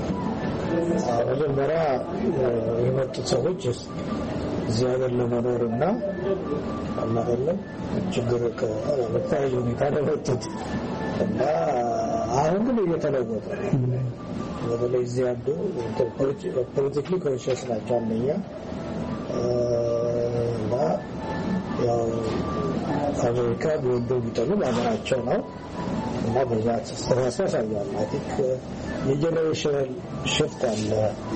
መጀመሪያ የመጡት ሰዎች እዚህ ሀገር ለመኖርና አናደለም ችግር በተለያየ ሁኔታ ለመጡት እና አሁን ግን እየተለወጠ በተለይ እዚህ ያሉ ፖለቲካሊ ኮንሽስ ናቸው አንደኛ እና ያው አሜሪካ ቢወደው ቢጠሉ ሀገራቸው ነው እና በዛ ተስተሳሰብ ያሳያል። አይ ቲንክ የጀነሬሽናል ሽፍት አለ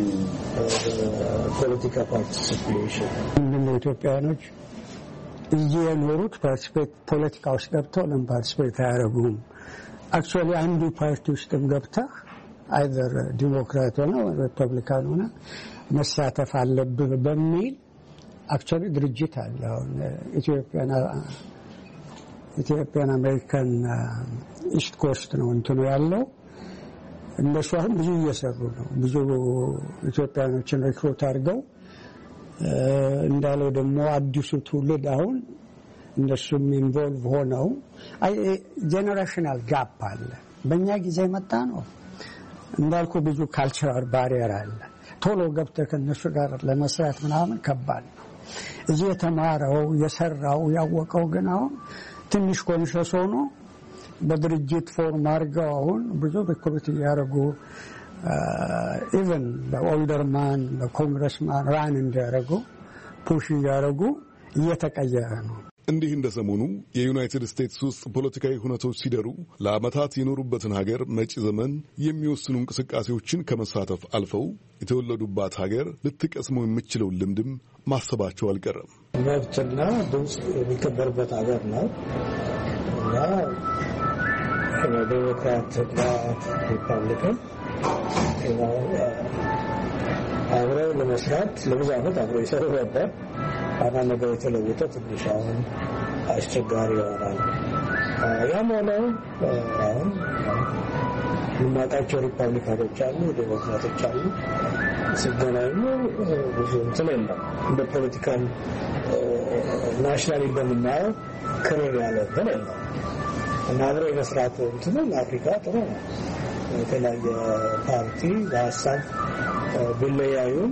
ፖለቲካ ፓርቲሲፔሽን ምንድነው ኢትዮጵያኖች እዚህ የኖሩት ፖለቲካ ውስጥ ገብተው ለምን ፓርቲሲፔት አያደርጉም? አክቹዋሊ አንዱ ፓርቲ ውስጥም ገብተህ አይዘር ዲሞክራት ሆነ ሪፐብሊካን ሆነ መሳተፍ አለብህ በሚል አክቹዋሊ ድርጅት አለ። አሁን ኢትዮጵያን አሜሪካን ኢስት ኮስት ነው እንትኑ ያለው። እነሱ አሁን ብዙ እየሰሩ ነው። ብዙ ኢትዮጵያኖችን ሪክሩት አድርገው እንዳለው ደግሞ አዲሱ ትውልድ አሁን እነሱም ኢንቮልቭ ሆነው ጄኔሬሽናል ጋፕ አለ። በእኛ ጊዜ መጣ ነው እንዳልኩ ብዙ ካልቸራል ባሪየር አለ። ቶሎ ገብተህ ከነሱ ጋር ለመስራት ምናምን ከባድ ነው። እዚህ የተማረው የሰራው ያወቀው ግን አሁን ትንሽ ኮንሸስ ሆኖ በድርጅት ፎርም አድርገው አሁን ብዙ ሪክሩት እያደረጉ ኢቨን በኦልደርማን በኮንግረስማን ራን እንዲያደርጉ ፑሽ እያደረጉ እየተቀየረ ነው። እንዲህ እንደ ሰሞኑ የዩናይትድ ስቴትስ ውስጥ ፖለቲካዊ ሁነቶች ሲደሩ ለዓመታት የኖሩበትን ሀገር መጪ ዘመን የሚወስኑ እንቅስቃሴዎችን ከመሳተፍ አልፈው የተወለዱባት ሀገር ልትቀስመው የምችለውን ልምድም ማሰባቸው አልቀረም። መብትና ድምፅ የሚከበርበት ሀገር ነው እና ዴሞክራትና ሪፐብሊካን አብረው ለመስራት ለብዙ ዓመት አብረው ይሰሩ ነበር። አንዳንድ ነገር የተለወጠ ትንሽ አሁን አስቸጋሪ ይሆናል። ያም ሆነው አሁን የማውቃቸው ሪፐብሊካኖች አሉ፣ ዴሞክራቶች አሉ። ሲገናኙ ብዙ እንትን የለም። እንደ ፖለቲካል ናሽናሊ እንደምናየው ክርር ያለ እንትን የለም እና አብረው የመስራት እንትኑ ለአፍሪካ ጥሩ ነው። የተለያየ ፓርቲ በሀሳብ ቢለያዩም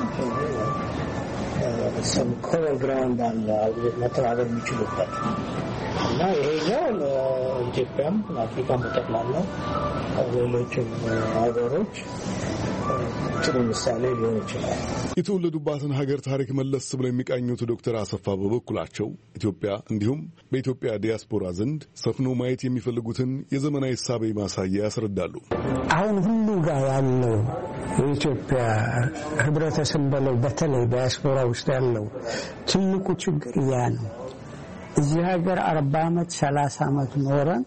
some common ground አለ መተባበር የሚችሉበት እና ይሄኛው ለኢትዮጵያም ለአፍሪካም በጠቅላላ ሌሎችም ሀገሮች ጥሩ ምሳሌ ሊሆን ይችላል። የተወለዱባትን ሀገር ታሪክ መለስ ብለው የሚቃኙት ዶክተር አሰፋ በበኩላቸው ኢትዮጵያ እንዲሁም በኢትዮጵያ ዲያስፖራ ዘንድ ሰፍኖ ማየት የሚፈልጉትን የዘመናዊ እሳቤ ማሳያ ያስረዳሉ። አሁን ሁሉ ጋር ያለው የኢትዮጵያ ህብረተሰብ በለው በተለይ ዲያስፖራ ውስጥ ያለው ትልቁ ችግር ያ ነው። እዚህ ሀገር 40 ዓመት 30 ዓመት ኖረን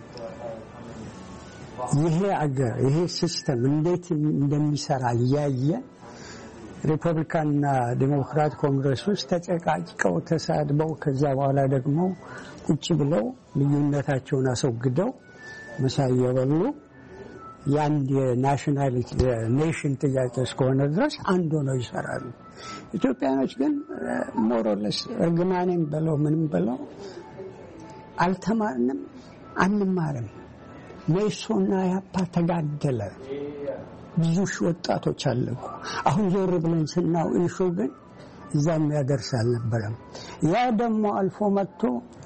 ይሄ አገር ይሄ ሲስተም እንዴት እንደሚሰራ ያየ ሪፐብሊካንና ዲሞክራት ኮንግረስ ውስጥ ተጨቃጭቀው ተሳድበው ከዛ በኋላ ደግሞ ቁጭ ብለው ልዩነታቸውን አስወግደው መሳያ በሉ ያንድ የናሽናሊቲ የኔሽን ጥያቄ እስከሆነ ድረስ አንድ ሆነው ይሰራሉ። ኢትዮጵያኖች ግን ሞሮለስ እርግማኔም በለው ምንም በለው አልተማርንም፣ አንማርም። ሜሶና ያፓ ተጋደለ፣ ብዙ ወጣቶች አለቁ። አሁን ዞር ብለን ስናው ኢሹ ግን እዛም ያደርስ አልነበረም። ያ ደግሞ አልፎ መጥቶ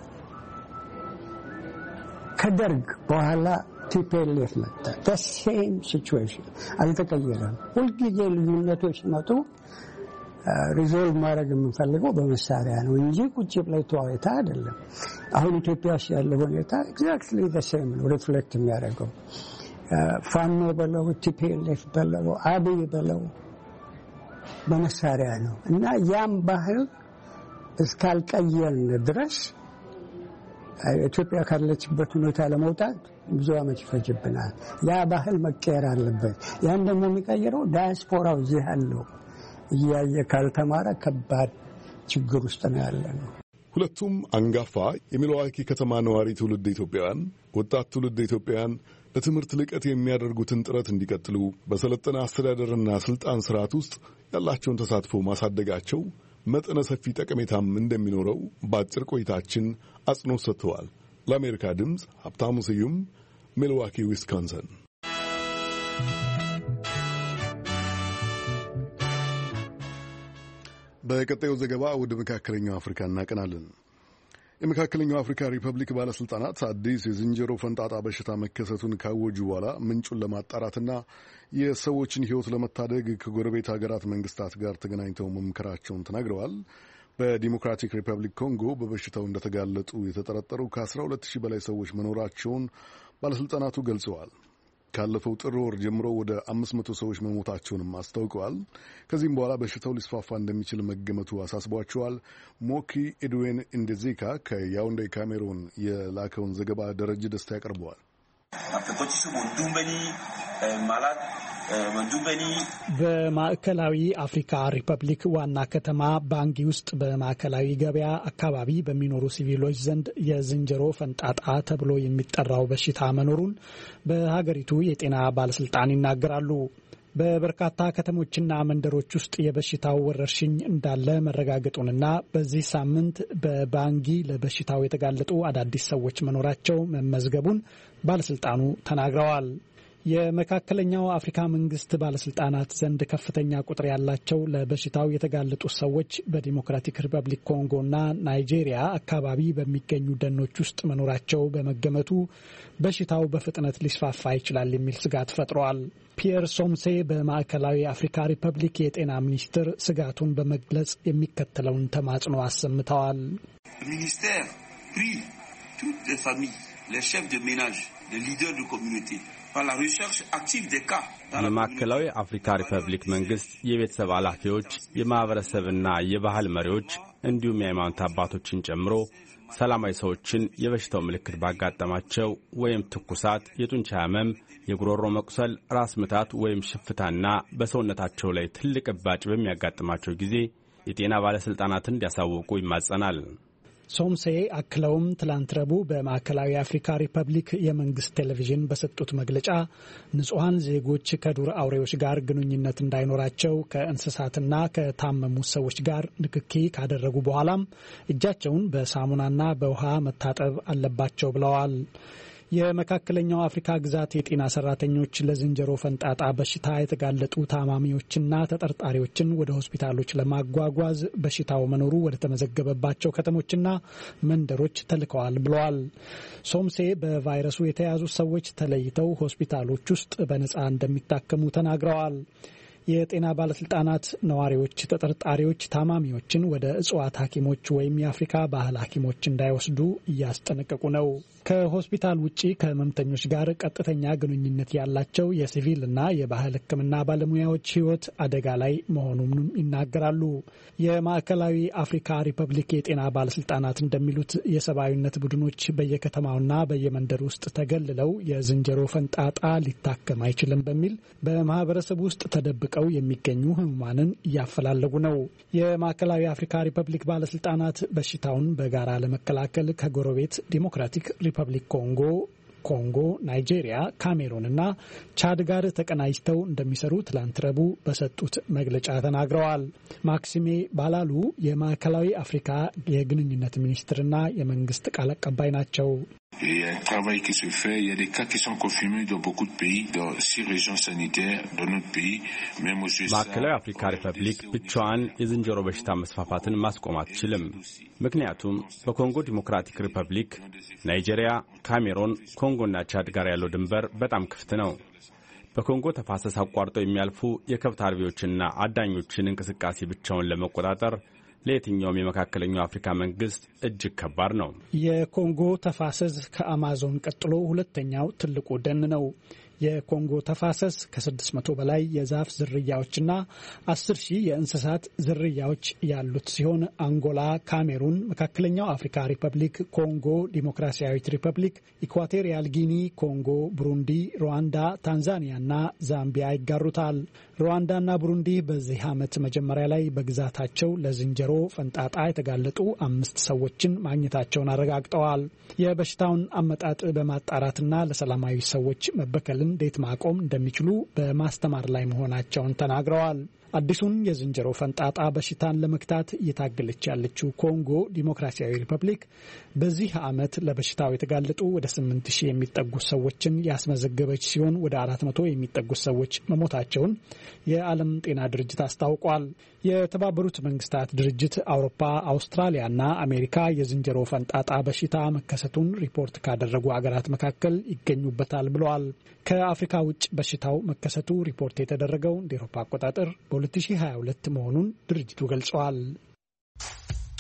ከደርግ በኋላ ቲፒኤልኤፍ መጣ። the same situation አልተቀየረም። ሁልጊዜ ልዩነቶች መጡ። ሪዞልቭ ማድረግ የምንፈልገው በመሳሪያ ነው እንጂ ቁጭ ብለው ተዋይታ አይደለም። አሁን ኢትዮጵያ ውስጥ ያለው ሁኔታ ኤግዛክትሊ the same ነው ሪፍሌክት የሚያደርገው። ፋኖ በለው ቲፒኤልኤፍ በለው አብይ በለው በመሳሪያ ነው እና ያም ባህል እስካልቀየርን ድረስ ኢትዮጵያ ካለችበት ሁኔታ ለመውጣት ብዙ ዓመት ይፈጅብናል። ያ ባህል መቀየር አለበት። ያን ደግሞ የሚቀይረው ዳያስፖራው እዚህ ያለው እያየ ካልተማረ ከባድ ችግር ውስጥ ነው ያለነው። ሁለቱም አንጋፋ የሚልዋኪ ከተማ ነዋሪ ትውልድ ኢትዮጵያውያን ወጣት ትውልድ ኢትዮጵያውያን ለትምህርት ልቀት የሚያደርጉትን ጥረት እንዲቀጥሉ በሰለጠነ አስተዳደርና ስልጣን ስርዓት ውስጥ ያላቸውን ተሳትፎ ማሳደጋቸው መጠነ ሰፊ ጠቀሜታም እንደሚኖረው በአጭር ቆይታችን አጽንኦት ሰጥተዋል። ለአሜሪካ ድምፅ ሀብታሙ ስዩም ሚልዋኪ ዊስኮንሰን። በቀጣዩ ዘገባ ወደ መካከለኛው አፍሪካ እናቀናለን። የመካከለኛው አፍሪካ ሪፐብሊክ ባለስልጣናት አዲስ የዝንጀሮ ፈንጣጣ በሽታ መከሰቱን ካወጁ በኋላ ምንጩን ለማጣራትና የሰዎችን ሕይወት ለመታደግ ከጎረቤት ሀገራት መንግስታት ጋር ተገናኝተው መምከራቸውን ተናግረዋል። በዲሞክራቲክ ሪፐብሊክ ኮንጎ በበሽታው እንደተጋለጡ የተጠረጠሩ ከ12,000 በላይ ሰዎች መኖራቸውን ባለስልጣናቱ ገልጸዋል። ካለፈው ጥር ወር ጀምሮ ወደ 500 ሰዎች መሞታቸውንም አስታውቀዋል። ከዚህም በኋላ በሽታው ሊስፋፋ እንደሚችል መገመቱ አሳስቧቸዋል። ሞኪ ኤድዌን ኢንዴዚካ ከያውንዴ ካሜሩን የላከውን ዘገባ ደረጀ ደስታ ያቀርበዋል። በማዕከላዊ አፍሪካ ሪፐብሊክ ዋና ከተማ ባንጊ ውስጥ በማዕከላዊ ገበያ አካባቢ በሚኖሩ ሲቪሎች ዘንድ የዝንጀሮ ፈንጣጣ ተብሎ የሚጠራው በሽታ መኖሩን በሀገሪቱ የጤና ባለስልጣን ይናገራሉ። በበርካታ ከተሞችና መንደሮች ውስጥ የበሽታው ወረርሽኝ እንዳለ መረጋገጡንና በዚህ ሳምንት በባንጊ ለበሽታው የተጋለጡ አዳዲስ ሰዎች መኖራቸው መመዝገቡን ባለስልጣኑ ተናግረዋል። የመካከለኛው አፍሪካ መንግስት ባለስልጣናት ዘንድ ከፍተኛ ቁጥር ያላቸው ለበሽታው የተጋለጡ ሰዎች በዲሞክራቲክ ሪፐብሊክ ኮንጎና ናይጄሪያ አካባቢ በሚገኙ ደኖች ውስጥ መኖራቸው በመገመቱ በሽታው በፍጥነት ሊስፋፋ ይችላል የሚል ስጋት ፈጥሯል። ፒየር ሶምሴ በማዕከላዊ አፍሪካ ሪፐብሊክ የጤና ሚኒስትር ስጋቱን በመግለጽ የሚከተለውን ተማጽኖ አሰምተዋል። ሚኒስቴር ፕሪ toutes les familles les chefs de ménage les leaders de communauté የማዕከላዊ አፍሪካ ሪፐብሊክ መንግስት የቤተሰብ ኃላፊዎች፣ የማህበረሰብና የባህል መሪዎች እንዲሁም የሃይማኖት አባቶችን ጨምሮ ሰላማዊ ሰዎችን የበሽታው ምልክት ባጋጠማቸው ወይም ትኩሳት፣ የጡንቻ ህመም፣ የጉሮሮ መቁሰል፣ ራስ ምታት ወይም ሽፍታና በሰውነታቸው ላይ ትልቅ እባጭ በሚያጋጥማቸው ጊዜ የጤና ባለስልጣናትን እንዲያሳውቁ ይማጸናል። ሶምሴ አክለውም ትላንት ረቡዕ በማዕከላዊ አፍሪካ ሪፐብሊክ የመንግስት ቴሌቪዥን በሰጡት መግለጫ ንጹሐን ዜጎች ከዱር አውሬዎች ጋር ግንኙነት እንዳይኖራቸው ከእንስሳትና ከታመሙ ሰዎች ጋር ንክኪ ካደረጉ በኋላም እጃቸውን በሳሙናና በውሃ መታጠብ አለባቸው ብለዋል። የመካከለኛው አፍሪካ ግዛት የጤና ሰራተኞች ለዝንጀሮ ፈንጣጣ በሽታ የተጋለጡ ታማሚዎችና ተጠርጣሪዎችን ወደ ሆስፒታሎች ለማጓጓዝ በሽታው መኖሩ ወደ ተመዘገበባቸው ከተሞችና መንደሮች ተልከዋል ብለዋል። ሶምሴ በቫይረሱ የተያዙ ሰዎች ተለይተው ሆስፒታሎች ውስጥ በነጻ እንደሚታከሙ ተናግረዋል። የጤና ባለስልጣናት ነዋሪዎች ተጠርጣሪዎች ታማሚዎችን ወደ እጽዋት ሐኪሞች ወይም የአፍሪካ ባህል ሐኪሞች እንዳይወስዱ እያስጠነቀቁ ነው። ከሆስፒታል ውጪ ከህመምተኞች ጋር ቀጥተኛ ግንኙነት ያላቸው የሲቪልና የባህል ሕክምና ባለሙያዎች ሕይወት አደጋ ላይ መሆኑንም ይናገራሉ። የማዕከላዊ አፍሪካ ሪፐብሊክ የጤና ባለስልጣናት እንደሚሉት የሰብአዊነት ቡድኖች በየከተማውና በየመንደር ውስጥ ተገልለው የዝንጀሮ ፈንጣጣ ሊታከም አይችልም በሚል በማህበረሰብ ውስጥ ተደብቀው የሚገኙ ህሙማንን እያፈላለጉ ነው። የማዕከላዊ አፍሪካ ሪፐብሊክ ባለስልጣናት በሽታውን በጋራ ለመከላከል ከጎረቤት ዲሞክራቲክ ሪፐብሊክ ኮንጎ፣ ናይጄሪያ፣ ካሜሩን እና ቻድ ጋር ተቀናጅተው እንደሚሰሩ ትላንት ረቡዕ በሰጡት መግለጫ ተናግረዋል። ማክሲሜ ባላሉ የማዕከላዊ አፍሪካ የግንኙነት ሚኒስትርና የመንግስት ቃል አቀባይ ናቸው። Il y a un travail qui se fait, il y a des cas qui sont confirmés dans beaucoup de pays, dans 6 régions sanitaires dans notre pays, même au USA. ማዕከላዊ አፍሪካ ሪፐብሊክ ብቻዋን የዝንጀሮ በሽታ መስፋፋትን ማስቆም አትችልም። ምክንያቱም በኮንጎ ዲሞክራቲክ ሪፐብሊክ፣ ናይጄሪያ፣ ካሜሩን፣ ኮንጎና ቻድ ጋር ያለው ድንበር በጣም ክፍት ነው። በኮንጎ ተፋሰስ አቋርጠው የሚያልፉ የከብት አርቢዎችና አዳኞችን እንቅስቃሴ ብቻውን ለመቆጣጠር ለየትኛውም የመካከለኛው አፍሪካ መንግስት እጅግ ከባድ ነው። የኮንጎ ተፋሰስ ከአማዞን ቀጥሎ ሁለተኛው ትልቁ ደን ነው። የኮንጎ ተፋሰስ ከ600 በላይ የዛፍ ዝርያዎችና 10,000 የእንስሳት ዝርያዎች ያሉት ሲሆን አንጎላ፣ ካሜሩን፣ መካከለኛው አፍሪካ ሪፐብሊክ፣ ኮንጎ ዲሞክራሲያዊት ሪፐብሊክ፣ ኢኳቶሪያል ጊኒ፣ ኮንጎ፣ ብሩንዲ፣ ሩዋንዳ፣ ታንዛኒያና ዛምቢያ ይጋሩታል። ሩዋንዳና ብሩንዲ በዚህ ዓመት መጀመሪያ ላይ በግዛታቸው ለዝንጀሮ ፈንጣጣ የተጋለጡ 5 ሰዎችን ማግኘታቸውን አረጋግጠዋል። የበሽታውን አመጣጥ በማጣራትና ለሰላማዊ ሰዎች መበከልን እንዴት ማቆም እንደሚችሉ በማስተማር ላይ መሆናቸውን ተናግረዋል። አዲሱን የዝንጀሮ ፈንጣጣ በሽታን ለመግታት እየታገለች ያለችው ኮንጎ ዲሞክራሲያዊ ሪፐብሊክ በዚህ ዓመት ለበሽታው የተጋለጡ ወደ 8,000 የሚጠጉ ሰዎችን ያስመዘገበች ሲሆን ወደ 400 የሚጠጉ ሰዎች መሞታቸውን የዓለም ጤና ድርጅት አስታውቋል። የተባበሩት መንግስታት ድርጅት፣ አውሮፓ፣ አውስትራሊያና አሜሪካ የዝንጀሮ ፈንጣጣ በሽታ መከሰቱን ሪፖርት ካደረጉ አገራት መካከል ይገኙበታል ብለዋል። ከአፍሪካ ውጭ በሽታው መከሰቱ ሪፖርት የተደረገው እንደ አውሮፓ አቆጣጠር በ2022 መሆኑን ድርጅቱ ገልጿል።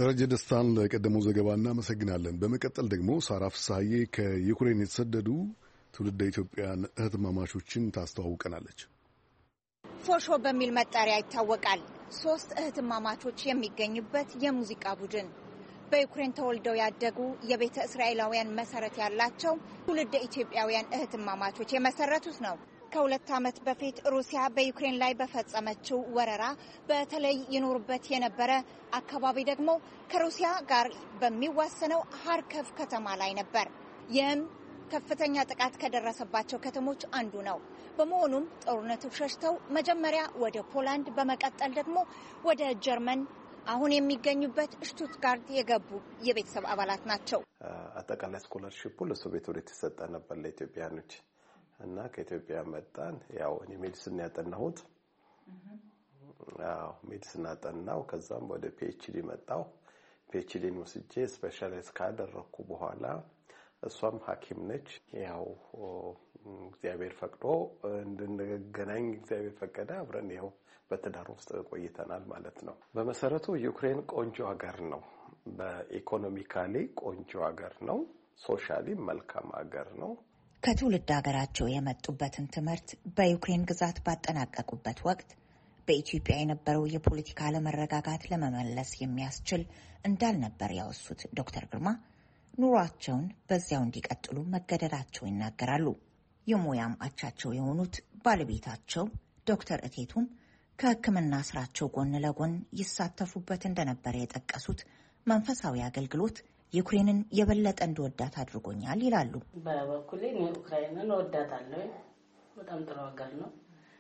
ደረጀ ደስታን ለቀደመው ዘገባ እናመሰግናለን። በመቀጠል ደግሞ ሳራ ፍሳሐዬ ከዩክሬን የተሰደዱ ትውልደ ኢትዮጵያን እህትማማቾችን ታስተዋውቀናለች። ፎሾ በሚል መጠሪያ ይታወቃል። 3 እህትማማቾች የሚገኙበት የሙዚቃ ቡድን በዩክሬን ተወልደው ያደጉ የቤተ እስራኤላውያን መሰረት ያላቸው ትውልደ ኢትዮጵያውያን እህትማማቾች የመሰረቱት ነው። ከ2 ዓመት በፊት ሩሲያ በዩክሬን ላይ በፈጸመችው ወረራ በተለይ ይኖሩበት የነበረ አካባቢ ደግሞ ከሩሲያ ጋር በሚዋሰነው ሃርከቭ ከተማ ላይ ነበር። ይህም ከፍተኛ ጥቃት ከደረሰባቸው ከተሞች አንዱ ነው። በመሆኑም ጦርነቱ ሸሽተው መጀመሪያ ወደ ፖላንድ በመቀጠል ደግሞ ወደ ጀርመን አሁን የሚገኙበት ሽቱትጋርት የገቡ የቤተሰብ አባላት ናቸው። አጠቃላይ ስኮላርሺፑ ለሶቪየት ህብረት የተሰጠ ነበር ለኢትዮጵያኖች እና ከኢትዮጵያ መጣን። ያው እኔ ሜዲሲን ያጠናሁት ሜዲሲን አጠናው። ከዛም ወደ ፒኤችዲ መጣው። ፒኤችዲን ወስጄ ስፔሻላይዝ ካደረኩ በኋላ እሷም ሐኪም ነች። ያው እግዚአብሔር ፈቅዶ እንድንገናኝ እግዚአብሔር ፈቀደ። አብረን ያው በትዳር ውስጥ ቆይተናል ማለት ነው። በመሰረቱ ዩክሬን ቆንጆ ሀገር ነው። በኢኮኖሚካሊ ቆንጆ ሀገር ነው። ሶሻሊ መልካም ሀገር ነው። ከትውልድ ሀገራቸው የመጡበትን ትምህርት በዩክሬን ግዛት ባጠናቀቁበት ወቅት በኢትዮጵያ የነበረው የፖለቲካ አለመረጋጋት ለመመለስ የሚያስችል እንዳልነበር ያወሱት ዶክተር ግርማ ኑሯቸውን በዚያው እንዲቀጥሉ መገደዳቸው ይናገራሉ። የሙያም አቻቸው የሆኑት ባለቤታቸው ዶክተር እቴቱም ከሕክምና ስራቸው ጎን ለጎን ይሳተፉበት እንደነበረ የጠቀሱት መንፈሳዊ አገልግሎት ዩክሬንን የበለጠ እንድወዳት አድርጎኛል ይላሉ። በበኩሌ ዩክሬንን እወዳታለሁ። በጣም ጥሩ ሀገር ነው።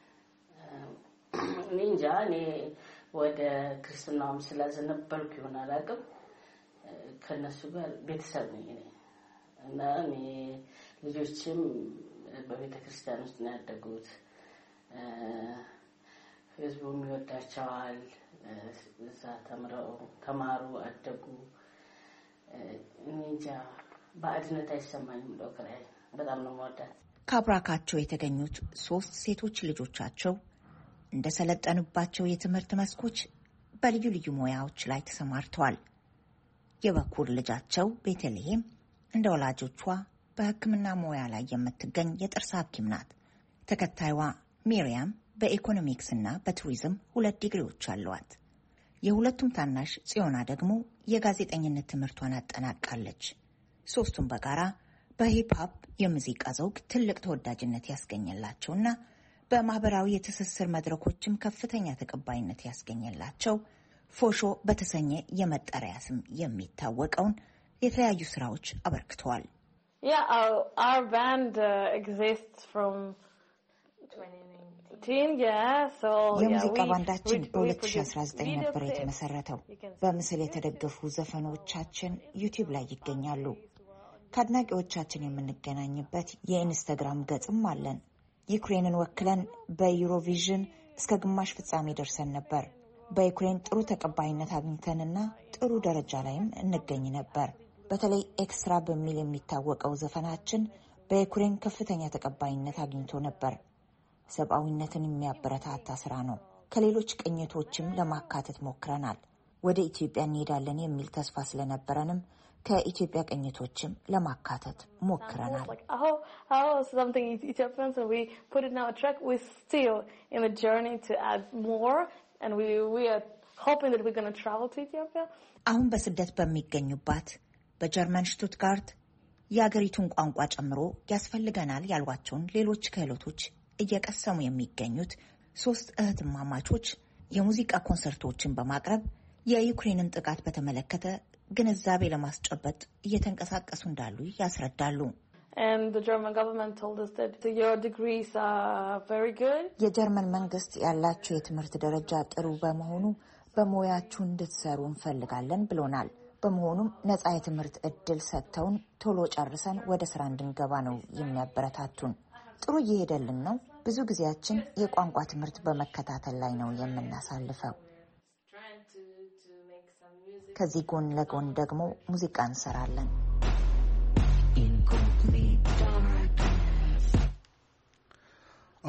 እንጃ እኔ ወደ ክርስትናውም ስላዘነበልኩ ይሆን አላውቅም። ከነሱ ጋር ቤተሰብ ነኝ እና እኔ ልጆችም በቤተ ክርስቲያን ውስጥ ነው ያደጉት። ህዝቡም ይወዳቸዋል። እዛ ተማሩ፣ አደጉ። እንጃ ባዕድነት አይሰማኝም። ለዩክሬን በጣም ነው የምወዳት። ከአብራካቸው የተገኙት 3 ሴቶች ልጆቻቸው እንደሰለጠኑባቸው የትምህርት መስኮች በልዩ ልዩ ሙያዎች ላይ ተሰማርተዋል። የበኩር ልጃቸው ቤተልሔም እንደ ወላጆቿ በሕክምና ሙያ ላይ የምትገኝ የጥርስ ሐኪም ናት። ተከታይዋ ሚሪያም በኢኮኖሚክስ እና በቱሪዝም 2 ዲግሪዎች አሏት። የሁለቱም ታናሽ ጽዮና ደግሞ የጋዜጠኝነት ትምህርቷን አጠናቃለች። 3ቱም በጋራ በሂፕሆፕ የሙዚቃ ዘውግ ትልቅ ተወዳጅነት ያስገኘላቸውና በማህበራዊ የትስስር መድረኮችም ከፍተኛ ተቀባይነት ያስገኘላቸው ፎሾ በተሰኘ የመጠሪያ ስም የሚታወቀውን የተለያዩ ስራዎች አበርክተዋል። our band exists from 2019. የሙዚቃ ባንዳችን በ2019 ነበር የተመሰረተው። በምስል የተደገፉ ዘፈኖቻችን ዩቲዩብ ላይ ይገኛሉ። ከአድናቂዎቻችን የምንገናኝበት የኢንስታግራም ገጽም አለን። ዩክሬንን ወክለን በዩሮቪዥን እስከ ግማሽ ፍጻሜ ደርሰን ነበር። በዩክሬን ጥሩ ተቀባይነት አግኝተንና ጥሩ ደረጃ ላይም እንገኝ ነበር። በተለይ ኤክስትራ በሚል የሚታወቀው ዘፈናችን በዩክሬን ከፍተኛ ተቀባይነት አግኝቶ ነበር። ሰብአዊነትን የሚያበረታታ ስራ ነው። ከሌሎች ቅኝቶችም ለማካተት ሞክረናል። ወደ ኢትዮጵያ እንሄዳለን የሚል ተስፋ ስለነበረንም ከኢትዮጵያ ቅኝቶችም ለማካተት ሞክረናል። አሁን በስደት በሚገኙባት በጀርመን ሽቱትጋርት የአገሪቱን ቋንቋ ጨምሮ ያስፈልገናል ያሏቸውን ሌሎች ክህሎቶች እየቀሰሙ የሚገኙት 3 እህትማማቾች የሙዚቃ ኮንሰርቶችን በማቅረብ የዩክሬንን ጥቃት በተመለከተ ግንዛቤ ለማስጨበጥ እየተንቀሳቀሱ እንዳሉ ያስረዳሉ። የጀርመን መንግስት ያላችሁ የትምህርት ደረጃ ጥሩ በመሆኑ በሙያችሁ እንድትሰሩ እንፈልጋለን ብሎናል። በመሆኑም ነፃ የትምህርት እድል ሰጥተውን ቶሎ ጨርሰን ወደ ስራ እንድንገባ ነው የሚያበረታቱን። ጥሩ እየሄደልን ነው። ብዙ ጊዜያችን የቋንቋ ትምህርት በመከታተል ላይ ነው የምናሳልፈው። ከዚህ ጎን ለጎን ደግሞ ሙዚቃ እንሰራለን።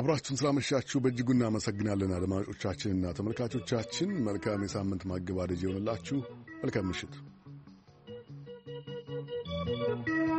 አብራችሁን ስላመሻችሁ በእጅጉ እናመሰግናለን። አድማጮቻችንና ተመልካቾቻችን መልካም የሳምንት ማገባደጅ ይሆንላችሁ። መልካም ምሽት።